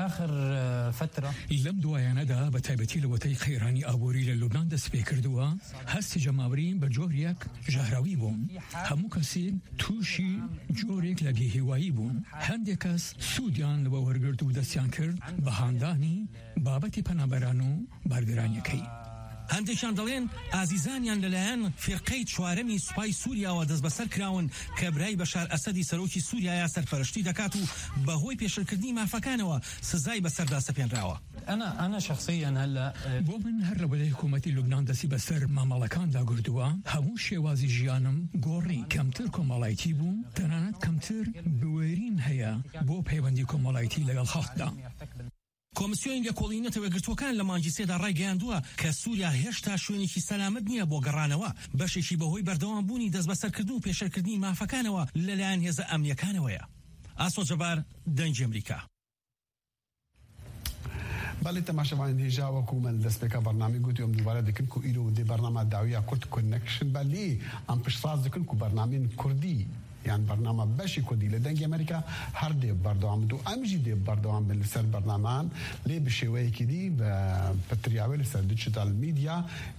لەم دوایانەدا بە تایبەتی لە وەتەی قەیرانی ئابووری لە لوبنان دەست پێ کردووە هەستی جەماوەری بە جۆرێک ژاهراوی بوون. هەموو کەسێک تووشی جۆرێک لە بێهێوایی بوون. هەندێک کەس سوودیان لەوە وەرگرت و دەستیان کرد بە هاندانی بابەتی پەنابەران و بارگرانیەکەی. هەندێکیان دەڵێن ئازیزانیان لەلایەن فێرقەی چوارەمی سوپای سووریاوە دەست بەسەر کراون کە برای بەشار ئەسەدی سەرۆکی سووریایە سەرپەرشتی دەکات و بەهۆی پێشەلکردنی مافەکانەوە سزای بەسەردا سەپێنراوە. أنا شخصيا هلا بۆ من هەر لەوەلای حکوومەتی لوبنان دەستی بەسەر مامەڵەکاندا گردووە هەموو شێوازی ژیانم گۆڕی کەمتر کۆمەڵایەتی بوو تەنانەت کەمتر بوێرین هەیە بۆ پەیوەندی کۆمەڵایەتی لەگەڵ خەڵکدا. کۆمسیۆنی لە کۆڵی نەتەوەیەکگرتوەکان لە مانگی سێدا ڕایگەیاندووە کە سووریا هێشتا شوێنێکی سەلامەت نییە بۆ گەڕانەوە بەشێکی بەهۆی بەردەوام بوونی دەست بەسەرکردن و پێشەرکردنی مافەکانەوە لەلایەن هێزە ئەمنیەکانەوەیە. ئاسۆ جەبار دەنگی ئەمریکا. بله تماشاوان هیجا وەکو من دەستپێکە بەرنامەی گوتی ئەم دووبارە دەکەن و ئیرۆ دێ بەرنامە داویە کورد کۆنەکشن بەلێ ئەم پشتڕاست دەکەن و بەرنامەی کوردی یان بەرنامە بەشی کوردی لە دەنگی ئەمریکا هەر دێ بەردەوام بوو ئەمژی دێ بەردەوام بن لەسەر بەرنامان لێ بە شێوەیەکی دی بە پەتریاوێ لەسەر دیجیتال میدیا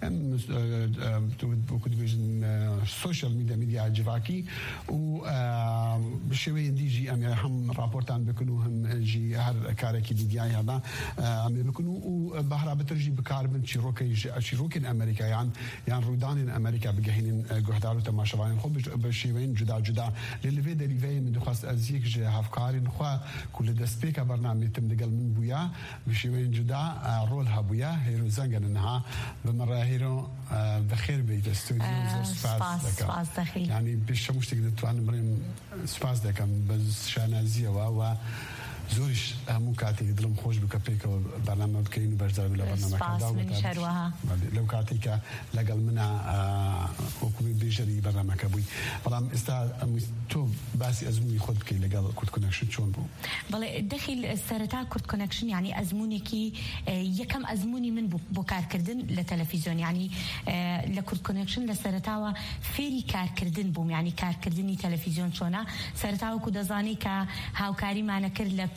وەکو دەبێژن سوشیال میدیا جیواکی و بە شێوەیە دیژی ئەمێ هەم راپۆرتان بکن و هەم ژی هەر کارێکی دیدیای هەدا ئەمێ بکن و بەهرا بەترژی بکار بن چیرۆکین ئەمریکا یان ڕوودانین ئەمریکا بگەهێنین گوهدار و تەماشاوانین خۆ بە شێوەیەن جودا للوی دریوی من دخواست از یک جه هفکاری نخوا کل دست پیک برنامه تم دقل من بویا بشوین جدا رول ها بویا هیرو زنگن انها بمره هیرو بخیر بید استودیو سپاس دخیل یعنی بیش مشتاق دتوان مریم سپاس دکم بز شانازیه و زورش همون کاتی دلم خوش بکپیک و برنامه بکین و برزار بلا برنامه کردم لو کاتی که لقل منا حکومی بیشتری برنامه کبوی برام استاد تو باسی ازمونی خود بکی لقل کورد کونکشن چون بو بله داخل سرتا کورد کونکشن يعني ازموني كي يكم ازموني من بوكار كردن لتلفزيون يعني لكورد كونكشن لسرتاوا فيري كار كردن بوم يعني كار كردني تلفزيون شونا سرتاوا كودزاني كا هاوكاري معنا كرد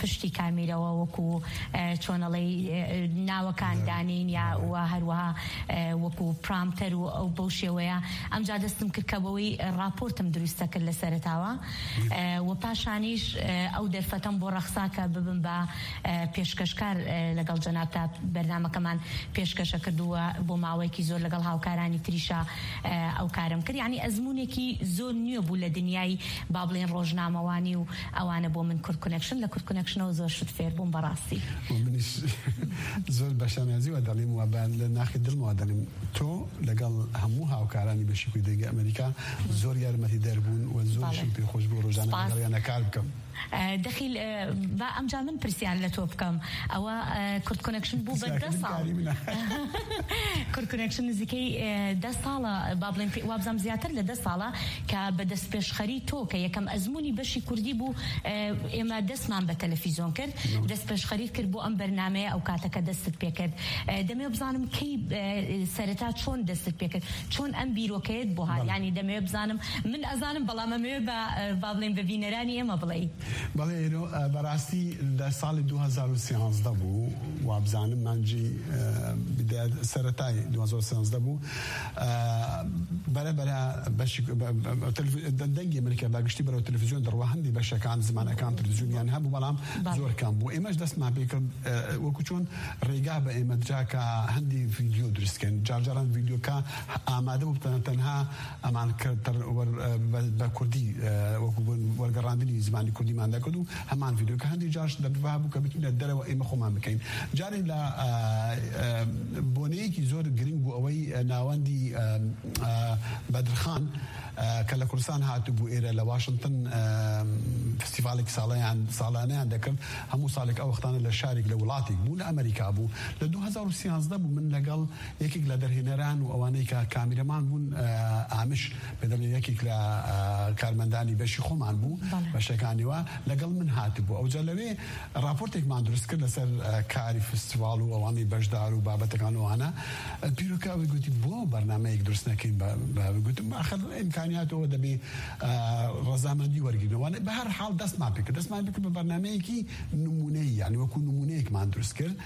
پشتی کامیرەوە وەکو چۆنەڵی ناوەکان دانین یا و هەروەها وەکو پرامتەر و ئەو بەو شێوەیە ئەمجا دەستم کرد کە بەوەی راپۆرتم دروستە کرد لە سەرەتاوە و پاشانیش ئەو دەرفەتەم بۆ ڕەخسا کە ببم بە پێشکەشکار لەگەڵ جەنابتا بەرنامەکەمان پێشکەشە کردووە بۆ ماوەیەکی زۆر لەگەڵ هاوکارانی تریشا ئەو کارم کرد یعنی ئەزمونێکی زۆر نییە بوو لە دنیای با بڵێن ڕۆژنامەوانی و ئەوانە بۆ من کورد کونەکشن لە کورد کونەکشنەوە زۆر شت فێر بووم بەڕاستی منیش زۆر بەشانازیوە دەڵێم و لە ناخی دڵمەوە دەڵێم تۆ لەگەڵ هەموو هاوکارانی بەشی کوردەی ئەمریکا زۆر یارمەتی دەربوون و زۆرشم پێخۆش بوو ڕۆژانە لەگەڵیانە کار بکەم دەخیل با ئەمجا من پرسیان لە تۆ بکەم ئەوە کورد کونەکشن بوو بە 10 ساڵ کورد کونەکشن نزیکەی 10 ساڵە با بڵێن وابزانم زیاتر لە 10 ساڵە کە بە دەست پێشخەری تۆ کە یەکەم ئەزمموی بەشی کوردی بوو ئێمە دەستمان بە تەلەڤیزۆن کرد دەست پێشخەریت کرد بۆ ئەم بەرنامەیە ئەو کاتەکە دەستت پێ کرد دەمێ بزانم کەی سەرەتا چۆن دەستت پێ کرد چۆن ئەم بیرۆکەیەت بۆ هات یعنی دەمێ بزانم من ئەزانم بەڵام ئەمەوێ با بڵێن بە بینەرانی ئێمە بڵێ بەڵێ بەڕاستی لە ساڵی 2013 بوو وابزانم مانجی سەرەتای 2013 بوو بەرەبەرە دەنگی ئەمریکا باگشتی بەرەو تەلەڤیزیۆن دەڕوا هەندی بەشەکان زمانەکان تەلەڤیزیۆنیان هەبوو بەڵام زۆرکەم بوو ئێمەش دەستمان پێ کرد وەکو چۆن ڕێگا بە ئێمە دراکە هەندی ڤیدیۆ دروستکەن جارجاران ڤیدیۆکە ئامادە بوو تەنها ئەمان بە کوردی وەکو وەرگەڕاندنی زمانی کوردیمان دەکرد و هەمان ڤیدیۆکە هەندی جارش دەروا بوو کە بتونە دەرەوە ئێمە خۆمان بکەین جارێ لە بۆنەیەکی زۆر گرنگ بوو ئەوەی ناوەندی بەدرخان کە لە کوردستان هاتبوو ئێرە لە واشنگتن فستیڤالێک ساڵانەیان دەکرد هەموو ساڵێک ئەو وەختانە لە شارێک لە وڵاتێک بوو لە ئەمریکا بوو لە 2013 بوو من لەگەڵ یەکێک لە دەرهێنەران و ئەوانەی کە کامیرەمان بوون ئامش پێدەڵێن یەکێک لە کارمەندانی بەشی خۆمان بوو بەشەکانیوە لەگەڵ من هاتبوو ئەوجا لەوێ راپۆرتێکمان دروست کرد لەسەر کاری فستیڤال و ئەوانەی بەشدار و بابەتەکان وانە پیرۆکەوەی گوتی بۆ بەرنامەیەک دروست نەکەین گوتم ئاخر ئیمکانیاتەوە دەبێ ڕەزامەندی وەرگرنەوە بە هەر حاڵ دەستمان پێ کرد بە بەرنامەیەکی نمونەیی یعنی وەکو نمونەیەکمان دروست کرد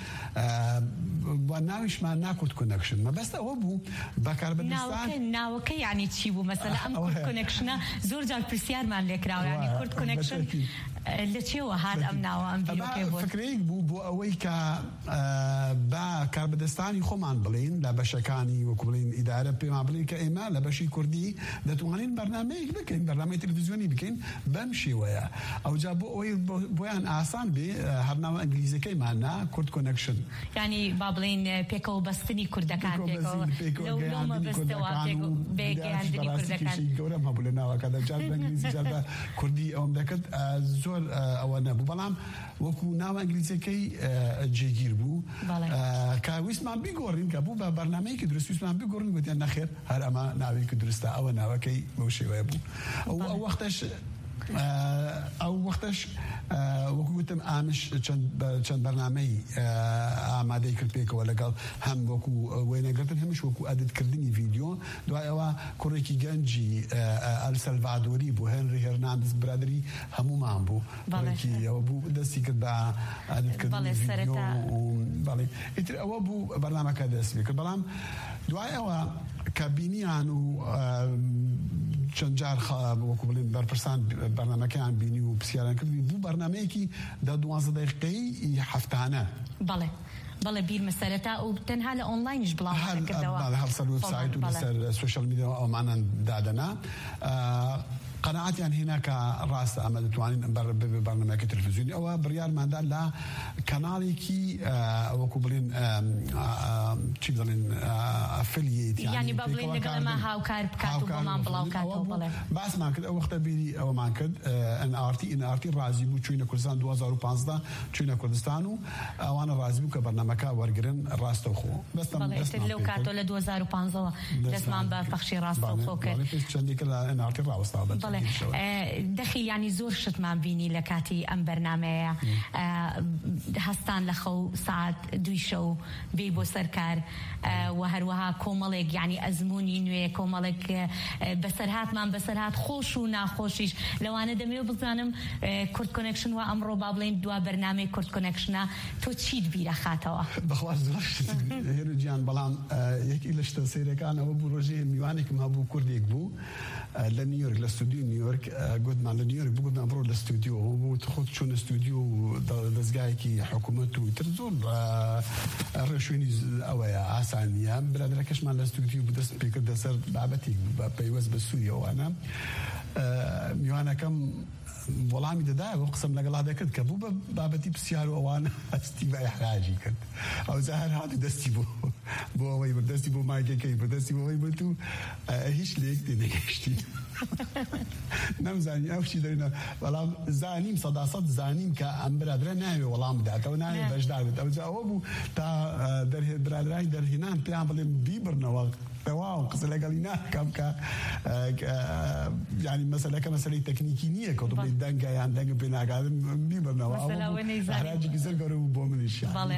بە ناویشمان ناکورد کونەکشن مەبەستە ئەوە بوو بەکاربەدەستان ناوەکە یعنی چی بوو مەسەلا ئەم کورد کونەکشنە زۆر جار پرسیارمان لێکراوە یعنی کورد کونەکشن لە چێوە هات ئەم ناوە ئەم بیرۆکەی بوو فکرەیەک بوو بۆ ئەوەی کە بە کاربەدەستانی خۆمان بڵێن لە بەشەکانی وەکو بڵێن ئیدارە پێمان بڵێن کە ئێمە لە بەشی کوردی دەتوانین بەرنامەیەک بکەین بەرنامەی تەلەڤیزیۆنی بکەین بەم شێوەیە ئەوجا بۆ ئەوەی بۆیان ئاسان بێ هەرنامە ئەنگلیزیەکەیمان نا کورد کونەکشن یعنی با بڵێن پێکەوە بەستنی کوردەکان پێکەوە مەبەستەوە بێگەیاندنی کوردەکان گەورەم هەبوو لە ناوەکەدا جار بە ئەنگلیزی جار بە کوردی ئەوم دەکرد زۆر ئەوە نەبوو بەڵام وەکو ناوە ئەنگلیزیەکەی جێگیر بوو کە ویستمان بیگۆڕین کە بوو بە بەرنامەیەکی دروست ویستمان بیگۆڕین گوتیان نەخێر هەر ئەمە ناوێکی دروستە ئەوە ناوەکەی بەو شێوەیە بوو ئەو وەختەش وەکو گوتم ئامش چەند بەرنامەی ئامادەی کرد پێکەوە لەگەڵ هەم وەکو وێنەگرتن هەمیش وەکو ئەدیتکردنی ڤیدیۆ دوای ئەوە کوڕێکی گەنجی ئەلسەلڤادۆری بوو هێنری هێرناندز برادری هەمومان بوو کوڕێکی ئەوە بوو دەستی کرد بە ئەدیتکردنی ڤیدیۆ بەڵێ ئیتر ئەوە بوو بەرنامەکە دەست پێ کرد بەڵام دوای ئەوە کە بینیان و چەند جار وەکو بڵێن بەرپرسان بەرنامەکەیان بینی و پرسیاریان کردی بوو بەرنامەیەکی 12 دقیقەی هەفتانە بەڵێ بیرمە سەرەتا و تەنها لە ئۆنلاینش بڵاو کردەوە هەڵسەر وێبسایت و لەسەر سوشەل میدیا ئەومانان دادەنا قەناعەتیان هێنا کە ڕاستە ئەمە دەتوانین ببێ بەرنامەیەکی تەلەڤیزیۆنی ئەوە بڕیارماندا لە کەناڵێکی وەکو بڵێن چی دەڵێن ئەفلیێت یعنی با بڵێن لەگەڵ ئەمە هاوکار بکات و بۆمان بڵاو کاتەوە بڵێ باسمان کرد ئەو وەختە بیری ئەوەمان کرد NRT ڕازی بوو چوینە کوردستان 2015 چوینە کوردستان و ئەوانە ڕازی بوو کە بەرنامەکە وەرگرن ڕاستەوخۆ لەو کاتۆ لە 2015 دەستمان بە پەخشی ڕاستەوخۆ کرد چەندێکە لە NRT ڕاوەستا دەخیل ینی زۆر شتمان بینی لە کاتی ئەم بەرنامەیە هەستان لە خەو ساعت 2 شەو بێ بۆ سەرکار و هەروەها با کۆمەڵێک یعنی ئەزمموی نوێ کۆمەڵێک بەسەرهاتمان بەسەرهات خۆش و ناخۆشیش لەوانە دەمێ بزانم کورد کۆنێکشن و ئەمڕۆ با بڵێن دوا بەرنامەی کورد کۆنێکشنە تۆ چیت بیرە خاتەوە بەخواز هێرو گیان بەڵام یەکی لە شتە سەیرەکانەوە بوو ڕۆژێ میوانێکم هەبوو کوردێک بوو لە نیویۆرک لە استودیۆ نیویۆرک گوتمان لە نیویۆرک بگوتمان بڕۆ لە استودیۆ بوو خۆت چۆن استودیۆ دەستگایەکی حکوومەت و تر زۆر ڕێشوێنی ئەوەیە ئاسانیە برادەکەشمان لە استودیۆ بدەست پێکرد دەسەر بابەتی پەیوەست بە سووریەوەوانە میوانەکەم وەڵامی دەدایە بۆ قسەم لەگەڵا دەکرد کە بوو بە بابەتی پرسیار و ئەوانە هەستی بە ئەحراجی کرد ئەو زاهر هات و دەستی بۆ ئەوەی بەدەستی بۆ مایکەکەی بەدەستی بۆ ئەوەی برد و هیچ لێک تێنەگەشتی نەمزانی ئەو شی دەرینە بەڵام زانیم سەداسەد زانیم کە ئەم برادرە ناوێ وەڵام بداتەوە ناوێ بەشدار بێت ئەوە بوو تا برادرانی دەرهێنان پێیان بڵێن بیبڕنەوە تەواو قسە لەگەڵی ناکەم کە ینی مەسەلەکە مەسەلەی تەکنیکی نییە کە دڵی دەنگە یان دەنگ پێ ناکاتن بیبڕنەوە ئەحراجی گزر گەورە بوو بۆ منیش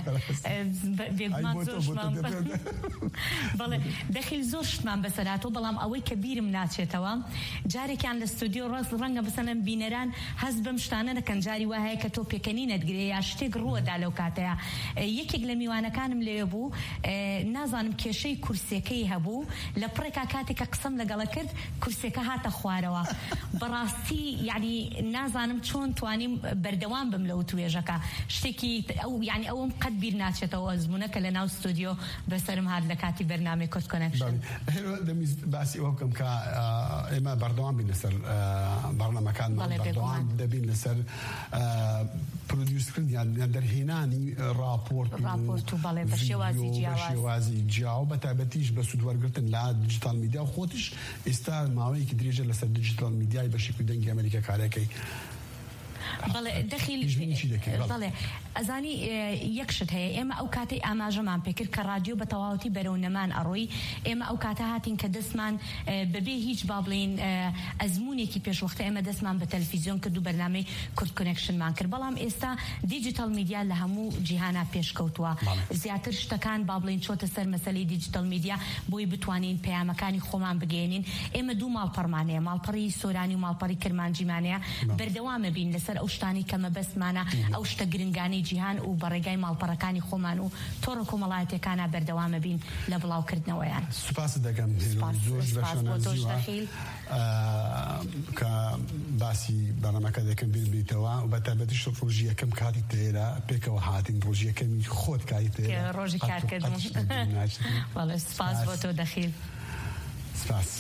بەڵێ دەخیل زۆر شتمان بەسەرهاتەوە بەڵام ئەوەی کە بیرم ناچێتەوە جارێکیان لە ستودیۆ ڕاست ڕەنگە بسەنم بینەران هەست بەم شتانە دەکەن جاری وا هەیە کە تۆ پێکەنینت گرێ یا شتێک ڕووەدا لەو کاتەیە یەکێک لە میوانەکانم لێ بوو نازانم کێشەی کورسەکەی هەبوو لە پڕێکا کاتێکە قسەم لەگەڵە کرد کورسەکە هاتە خوارەوە بەڕاستی یعنی نازانم چۆن توانیم بەردەوام بم لەو توێژەکە شتێکی ئەو یعنی ئەوم قەت بیر ناچێتەوە ئەزمونەکە لە ناو ستودیۆ بەسەرم هات لە کاتی بەرنامەی کورد کۆنێکشن دەمیست باسی ئەوە بکەم کە ئێمە بەردەوام بین لەسەر بەڕنامەکانمان بەردەوام دەبین لەسەر پرۆدیوسکردن یان دەرهێنانی راپۆرت و بەڵێ بە شێوازی جیاو بەتایبەتیش بە سوودوەرگرتن لە دیجیتال میدیا و خۆتش ئێستا ماوەیەکی درێژە لەسەر دیجیتال میدیای بەشێک و دەنگی ئەمریکا کارەکەی بەڵێ دەخیل بەڵێ ئەزانی یەکشت هەیە ئێمە ئەو کاتەی ئاماژەمان پێکرد کە رادیۆ بە تەواوەتی بەرەونەمان ئەڕۆی ئێمە ئەو کاتە هاتین کە دەستمان بەبێ هیچ با بڵێن ئەزمونێکی پێشوەختە ئێمە دەستمان بە تەلەڤیزیۆن کرد و بەرنامەی کورد کۆنێکشنمان کرد بەڵام ئێستا دیجیتال میدیا لە هەموو جیهانا پێشکەوتووە زیاتر شتەکان با بڵێن چۆتە سەر مەسەلەی دیجیتال میدیا بۆی بتوانین پەیامەکانی خۆمان بگەێنین ئێمە دوو ماڵپەڕمانەیە ماڵپەڕی سۆرانی و ماڵپەڕی کرمانجیمانەیە بەردەوامە بین لەسەر ئەو شتانی کە مەبەستمانە ئەو شتە گرنگانی جیهان و بەڕێگای ماڵپەڕەکانی خۆمان و تۆڕە کۆمەڵایەتەکانە بەردەوامە بین لە بڵاوکردنەوەیان سوپاس دەکەم زۆر بەشانەزیوە کە باسی بەڕەمەکە دەکەم بیتەوە و بەتابەتیش ڕۆژی یەکەم کاتی تێرە پێکەوە هاتین ڕۆژی یەکەمی خۆت کاری تێرە ڕۆژی کارکردن بەڵێ سپاس بۆ تۆ دەخیل سپاس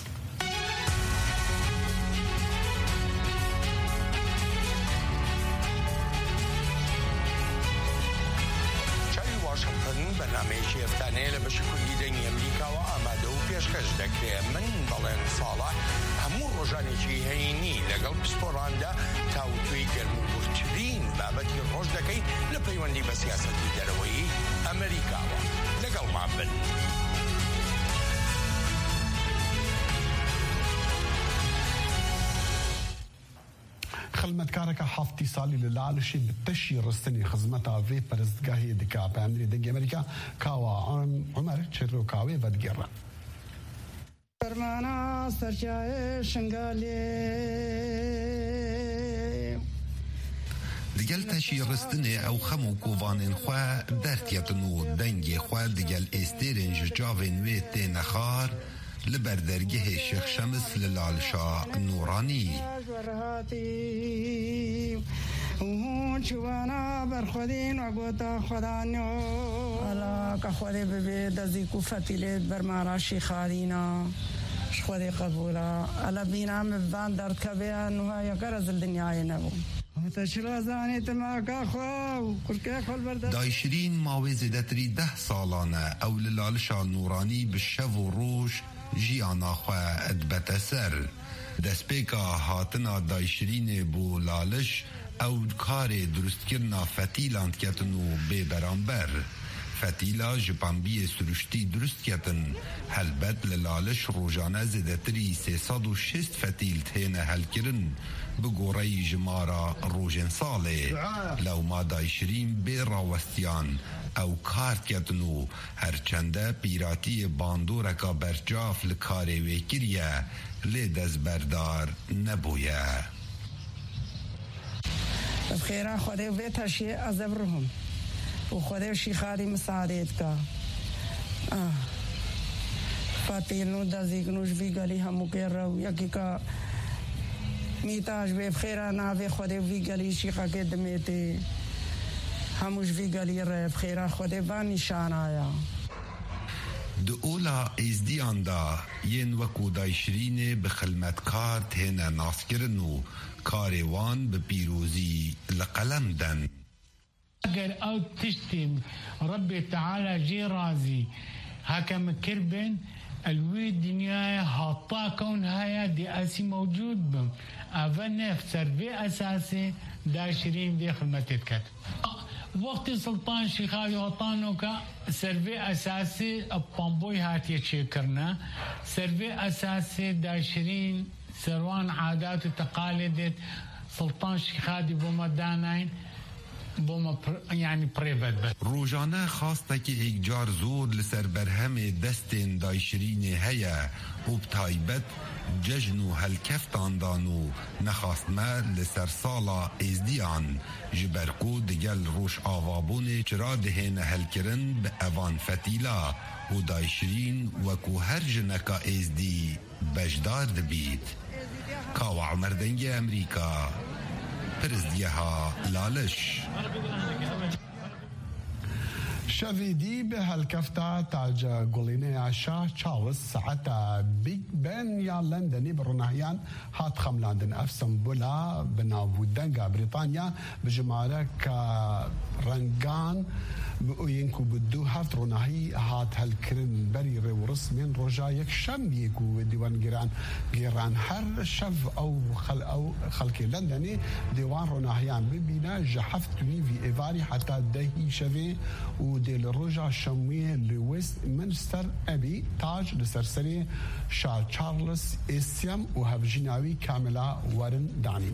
بەرنامەیەکی هەفتانەیە لە بەشی کوردی دەنگی ئەمریکاوە ئامادە و پێشکەش دەکرێت من بەڵێن ساڵح هەموو ڕۆژانێکی هەینی لەگەڵ پسپۆڕاندا تاوتوێی گەرم و بورترین بابەتی ڕۆژ دەکەی لە پەیوەندی بە سیاسەتی دەرەوەی ئەمریکاوە لەگەڵمان بن. خلمتکارەکە هەفتی ساڵی لە لاڵشی بتەشی ڕستنی خزمەتا vê perestgahê dika peyamberî dengê Amerîka kawa Umer Çirrokawê vedgêre. Fermana serçayê şingalê Digel teşî ristinê ew xem û kovanên xwe dertyetin û dengê xwe digel êstêrên ji cavên wê tê nexar li ber dergehê Şêx Şems li Lalşa Nûranî. چوانا برخودین و گوتا خدانیو الا که خودی ببی دزی کوفتی لید برمارا شیخارینا خودی قبولا الا بینا مبان درد کبیا نوها یا گرز الدنیای نبو دایشرین ماوی زیدتری 10 سالانه او لالشا نورانی به شو و روش جیانا خواه ادبت سر دسپیکا هاتنا دایشرین بو لالش او کار درست کرنا فتیلاند کتنو بی برانبر فتیلا جپانبی سروشتی درست کتن هلبت للالش روزانه زدتری 306 فتیل تهنه هل کرن بگوری جمارا روژن ساله لو ما دایشرین بی راوستیان او کارت کتنو هرچنده پیراتی باندورکا برجاف لکاره ویکریه لی دزبردار نبویه. بخيرا خدي بيتها شيء أزبرهم وخدي شي خاري مساعدتك فاتينو دازيكنوش في قالي همو كيرو يكيكا ميتاج بخيرا نافي خدي في قالي شي قدمتي هموش في قالي بخيرا خدي باني شانايا د اولا ازدیان دا ین وکو دایشرین بخلمتکار تهنه ناسکرنو کاروان به پیروزی لقلم دن. اگر او تشتم ربي تعالى جي رازي هكا كربن الوي الدنيا هاطا كون هيا دي اسي موجود بم افنف سربي اساسي داشرين دي خدمتك وقت سلطان شيخاوي وطانوكا سربي اساسي بامبوي هاتي تشيكرنا سربي اساسي داشرين سروان عادات وتقاليد سلطان شيخادي بوما داناين بوما يعني بريفت بس روزانه خواسته که یک جار زور لسر برهم دستین دایشرین هیا و بتایبت ججنو هلکفتان دانو نخواست ما لسر سالا ازدیان جبرکو دگل روش آوابون چرا دهین هلکرن به اوان فتیلا و دایشرین وکو هر جنکا ازدی بجدار دبید. کاو عمر دنگ امریکا پرزدیها لالش شویدی به هلکفتا تاج گلینه عشا چاوز ساعتا بیگ بن یا لندنی بروناهیان هات خملاندن افسم بولا بناودنگا بریطانیا بجماره که رنگان بأوينكو بدو هفت روناهي هات هالكرن بري رورس من رجا يك شم يكو ديوان جيران هر شف او خلق لندني ديوان روناهيان ببينا جحفتني في ايفاري حتى دهي شفي وديل رجا شموية لويست منستر ابي تاج لسرسري شا تشارلز اسيام وهفجيناوي كاملا ورن داني.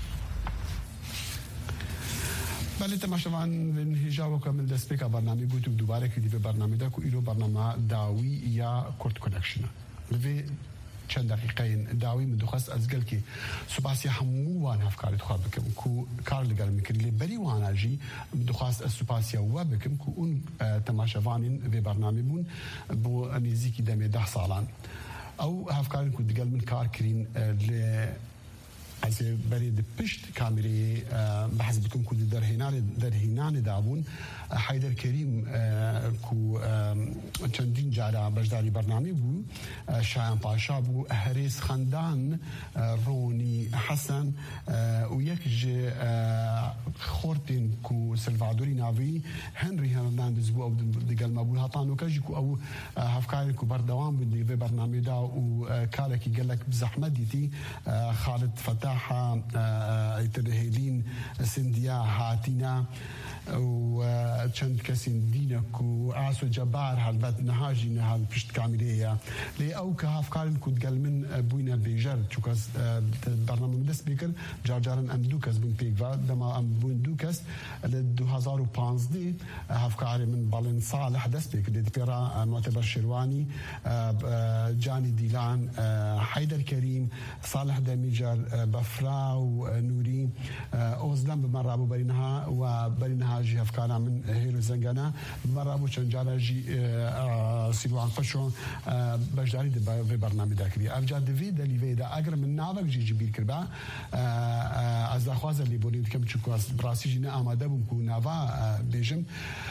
بله تماشاوان هجاو کامل دست پیکا برنامه گوتو دوباره کردی به برنامه دا که ایرو برنامه داوی یا کورت کنکشن لوی چند دقیقه داوی مدخص از گل که سپاسی همو وان هفکارت خواه بکم که کار لگل میکنی لی بری وانا جی مدخص از سپاسی هوا بکم که اون تماشاوانین به برنامه بون بو نزیکی دمی 10 سالان او هفکارن که دگل من کار کرین لی از برید پشت کامری بحث بکم که درهینان دابون حیدر کریم کو چندین جارا بجداری برنامه بو شایان پاشا بو هریس خاندان رونی حسن و یک جه خورتین کو سلوادوری ناوی هنری هرناندز بو او دیگل ما بو هاتانو کجی کو او هفکاری کو بردوام بو دیگه برنامه دا و کارکی گلک بزحمت دیتی خالد فتاح ایترهیلین سندیا هاتینا و چند کسی دینک و آسو جبار هالبت نهاجی نهال پشت کامیلیه لی او که هفکارن کود گل من بوینا بیجر چوکاز برنامه مدست بیکر جارجارن ام دو کس بون پیگوا دما ام بون دو کس ل 2015 هفکاری من بالن صالح دست بیکر دید پیرا معتبر شروانی جانی دیلان حیدر کریم صالح دمیجر بفرا و نوری اوزلم بمرابو برینها و برینها جی هفکارا من هیرو زنگانا مرابو چند جارا جی سیلوان فشون بجداری ده برنامه دا کری افجار دوی دلی وی دا اگر من ناوک جی جبیر کربا از دخواز لی بولید کم چکو از براسی جی نه آماده بوم کو ناوا بیجم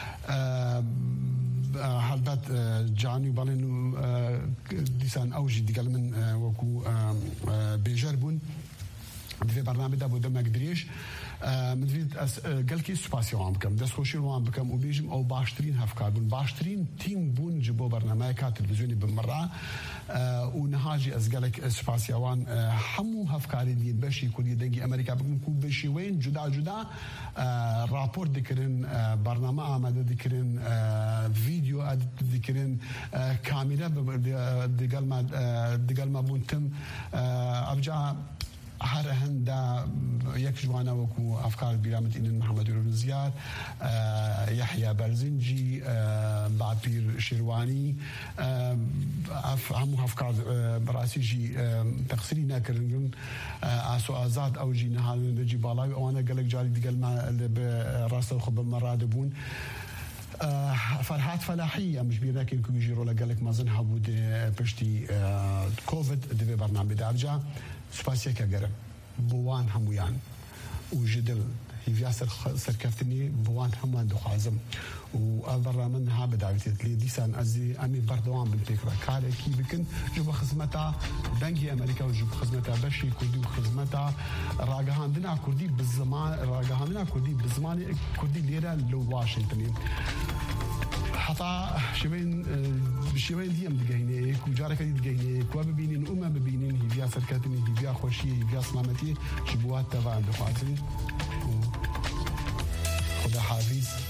هلبت جانی بالن دیسان اوجی دیگل من وکو بیجر بون في برنامج ده بودم مقدريش مدريد قالكي سباسيون بكم دس خوشي روان بكم وبيجم او باشترين هفكار بون باشترين تيم بون جبو برنامج تلفزيوني بالمره ونهاجي ازقالك سباسيوان حمو هفكاري دي بشي كل دنجي امريكا بكم كو بشي وين جدا رابور ذكرن برنامج آماده ذكرن فيديو ذكرن كاميرا دقال ما بونتم ابجا هر هندا یک جوانه وکو افکار بیرامت این محمد رونزیار یحیی برزنجی بعبیر شیروانی همو افکار براسی جی تقصیری نکردن آسو آزاد او جی نهال جی بالای وانا قالك جاري دقل ما راسه خب مراد بون فرحات فلاحية مش بيراكن كو يجيروا لقالك ما زنها بود بشتي كوفيد دبي برنامج دارجا سپاسیه که گرم بوان همویان و جدل هیویا سرکفتنی بوان همان دخوازم و برنامج ها بداویت لی دیسان ازی امی بردوان بالفکر کاری کی بکن جب خدمتا بنگی امریکا و جب خدمتا بشی کردی و خدمتا راگهاندنا کردی بزمان کردی لیره لو واشنطنی حتى شوين ديم دقيني كوجارك دقيني كوا ببينين ببينين هي فيها سركاتني هي فيها خوشي هي فيها سلامتي شبوات تبع دخواتي خدا حافظ